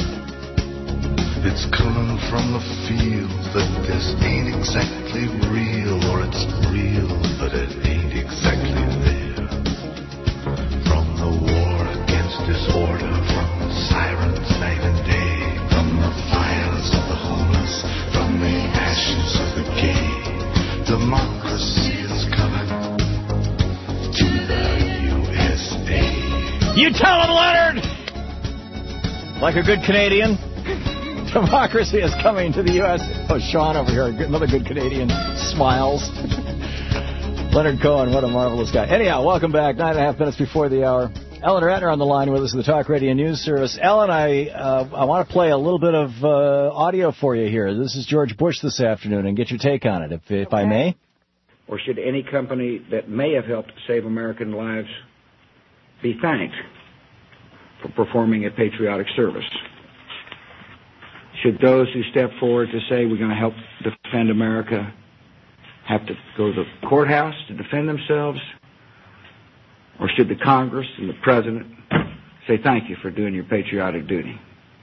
It's coming from the field that this ain't exactly real, or it's real but it ain't exactly there. From the war against disorder, from the sirens night and day, from the fires of the homeless, from the ashes of the gay. Democracy is coming to the U S A. You tell him, Leonard! Like a good Canadian, democracy is coming to the U S A. Oh, Sean over here, another good Canadian, smiles. Leonard Cohen, what a marvelous guy. Anyhow, welcome back. Nine and a half minutes before the hour. Ellen Ratner on the line with us in the Talk Radio News Service. Ellen, I uh, I want to play a little bit of uh, audio for you here. This is George Bush this afternoon, and get your take on it, if if okay. I may. Or should any company that may have helped save American lives be thanked for performing a patriotic service? Should those who step forward to say we're going to help defend America have to go to the courthouse to defend themselves? Or should the Congress and the President say thank you for doing your patriotic duty.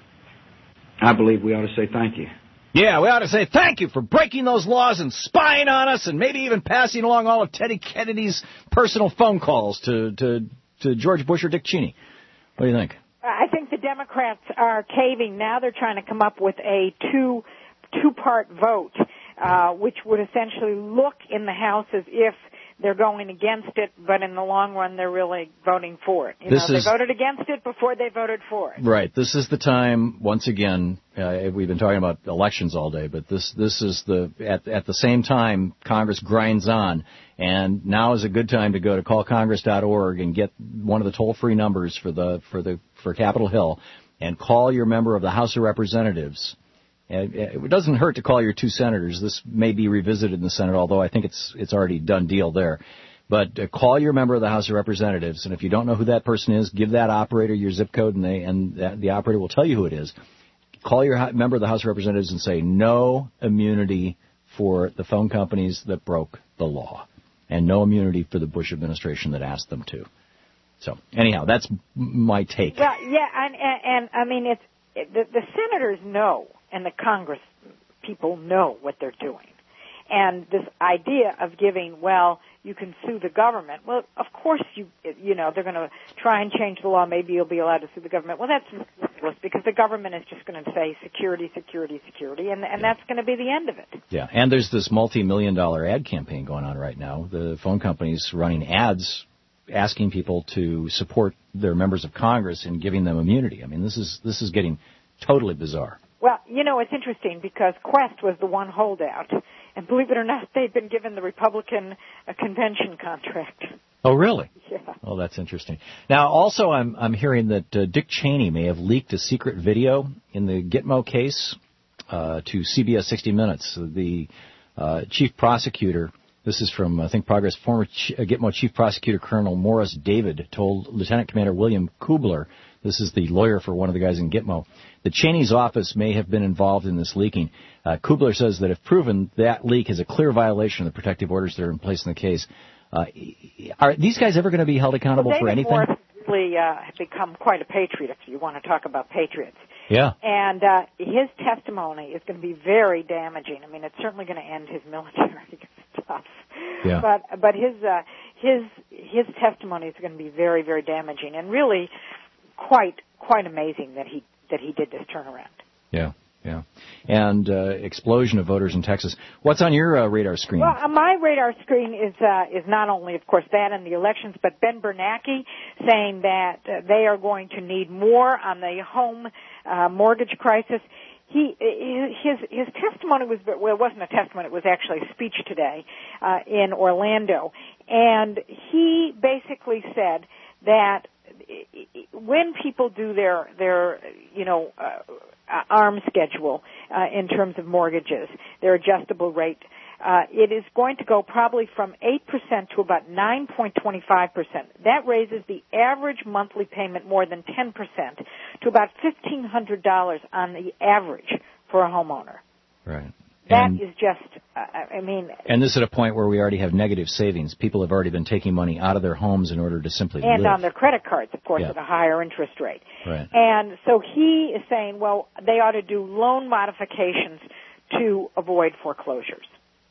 I believe we ought to say thank you. Yeah, we ought to say thank you for breaking those laws and spying on us and maybe even passing along all of Teddy Kennedy's personal phone calls to, to, to George Bush or Dick Cheney. What do you think? I think the Democrats are caving. Now they're trying to come up with a two, two-part vote, uh, which would essentially look in the House as if they're going against it, but in the long run, they're really voting for it. You This know, is- they voted against it before they voted for it. Right. This is the time, once again, uh, we've been talking about elections all day, but this this is the, at, at the same time, Congress grinds on, and now is a good time to go to call congress dot org and get one of the toll-free numbers for the, for the, for Capitol Hill, and call your member of the House of Representatives. And it doesn't hurt to call your two senators. This may be revisited in the Senate, although I think it's it's already done deal there. But uh, call your member of the House of Representatives, and if you don't know who that person is, give that operator your zip code, and they and that, the operator will tell you who it is. Call your ho- member of the House of Representatives and say no immunity for the phone companies that broke the law, and no immunity for the Bush administration that asked them to. So anyhow, that's m- my take. Well, yeah, and, and, and I mean, it's it, the, the senators know, and the Congress people know what they're doing. And this idea of giving, well, you can sue the government. Well, of course you, you know, they're going to try and change the law. Maybe you'll be allowed to sue the government. Well, that's ridiculous because the government is just going to say security, security, security, and and that's going to be the end of it. Yeah, and there's this multi-million dollar ad campaign going on right now. The phone companies running ads asking people to support their members of Congress and giving them immunity. I mean, this is this is getting totally bizarre. Well, you know, it's interesting because Quest was the one holdout, and believe it or not, they'd been given the Republican uh, convention contract. Oh, really? Yeah. Oh, that's interesting. Now, also, I'm I'm hearing that uh, Dick Cheney may have leaked a secret video in the Gitmo case uh, to C B S sixty minutes. The uh, chief prosecutor, this is from, I think, Progress, former Ch- uh, Gitmo chief prosecutor Colonel Morris David told Lieutenant Commander William Kubler, this is the lawyer for one of the guys in Gitmo, that Cheney's office may have been involved in this leaking. Uh, Kubler says that if proven, that leak is a clear violation of the protective orders that are in place in the case. Uh, are these guys ever going to be held accountable well, for anything? Morris really uh, has become quite a patriot, if you want to talk about patriots. Yeah. And uh, his testimony is going to be very damaging. I mean, it's certainly going to end his military stuff. Yeah. But but his uh, his his testimony is going to be very very damaging and really quite quite amazing that he that he did this turnaround. Yeah. Yeah. And uh, explosion of voters in Texas. What's on your uh, radar screen? Well, on my radar screen is uh, is not only, of course, that and the elections, but Ben Bernanke saying that uh, they are going to need more on the home uh, mortgage crisis. He his his testimony was well, it wasn't a testimony; it was actually a speech today uh, in Orlando, and he basically said that when people do their their you know uh, ARM schedule uh, in terms of mortgages, their adjustable rate, uh, it is going to go probably from eight percent to about nine point two five percent. That raises the average monthly payment more than ten percent to about fifteen hundred dollars on the average for a homeowner. Right. That and, is just, uh, I mean... And this is at a point where we already have negative savings. People have already been taking money out of their homes in order to simply and live. on their credit cards, of course, Yeah. at a higher interest rate. Right. And so he is saying, well, they ought to do loan modifications to avoid foreclosures.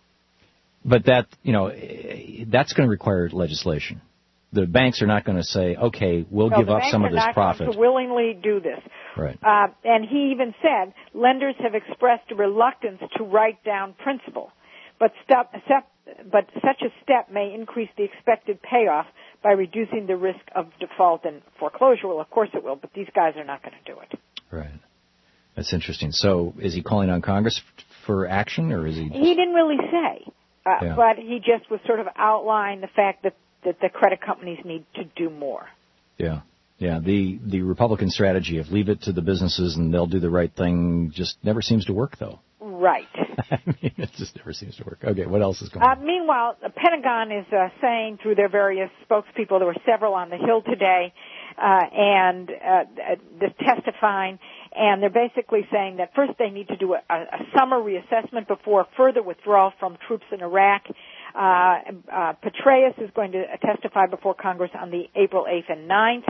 But that, you know, that's going to require legislation. The banks are not going to say, okay, we'll no, give the up banks some are of this not profit. going to willingly do this. Right. Uh, and he even said lenders have expressed a reluctance to write down principal, but, step, step, but such a step may increase the expected payoff by reducing the risk of default and foreclosure. Well, of course it will, but these guys are not going to do it. Right. That's interesting. So is he calling on Congress f- for action, or is he... Just... He didn't really say, uh, Yeah. but he just was sort of outlining the fact that, that the credit companies need to do more. Yeah. Yeah, the, the Republican strategy of leave it to the businesses and they'll do the right thing just never seems to work, though. Right. I mean, it just never seems to work. Okay, what else is going Uh, on? meanwhile, the Pentagon is uh, saying through their various spokespeople, there were several on the Hill today, uh, and uh, uh, testifying, and they're basically saying that first they need to do a, a summer reassessment before further withdrawal from troops in Iraq. Uh, uh, Petraeus is going to testify before Congress on the April eighth and ninth,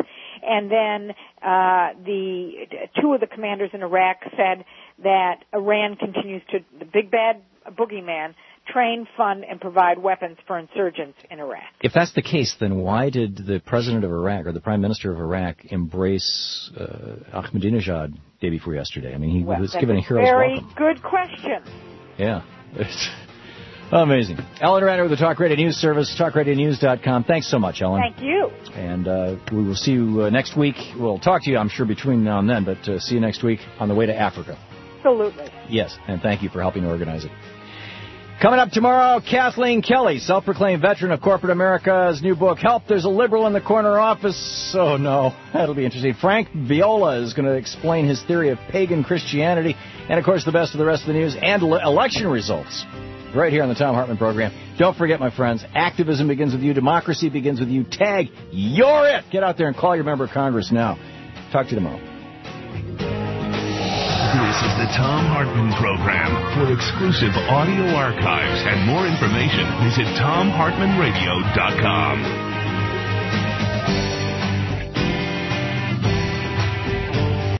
And then uh, the two of the commanders in Iraq said that Iran continues to, the big bad boogeyman, train, fund, and provide weapons for insurgents in Iraq. If that's the case, then why did the president of Iraq or the prime minister of Iraq embrace uh, Ahmadinejad day before yesterday? I mean, he well, was given a hero's very welcome. Very good question. Yeah. It's amazing. Ellen Rader with the Talk Radio News Service, talk radio news dot com. Thanks so much, Ellen. Thank you. And uh, we will see you uh, next week. We'll talk to you, I'm sure, between now and then, but uh, see you next week on the way to Africa. Absolutely. Yes, and thank you for helping organize it. Coming up tomorrow, Kathleen Kelly, self-proclaimed veteran of corporate America's new book, Help, There's a Liberal in the Corner Office. Oh, no, that'll be interesting. Frank Viola is going to explain his theory of pagan Christianity. And, of course, the best of the rest of the news and election results right here on the Thom Hartmann program. Don't forget, my friends, activism begins with you. Democracy begins with you. Tag, you're it. Get out there and call your member of Congress now. Talk to you tomorrow. This is the Thom Hartmann program. For exclusive audio archives and more information, visit tom hartmann radio dot com.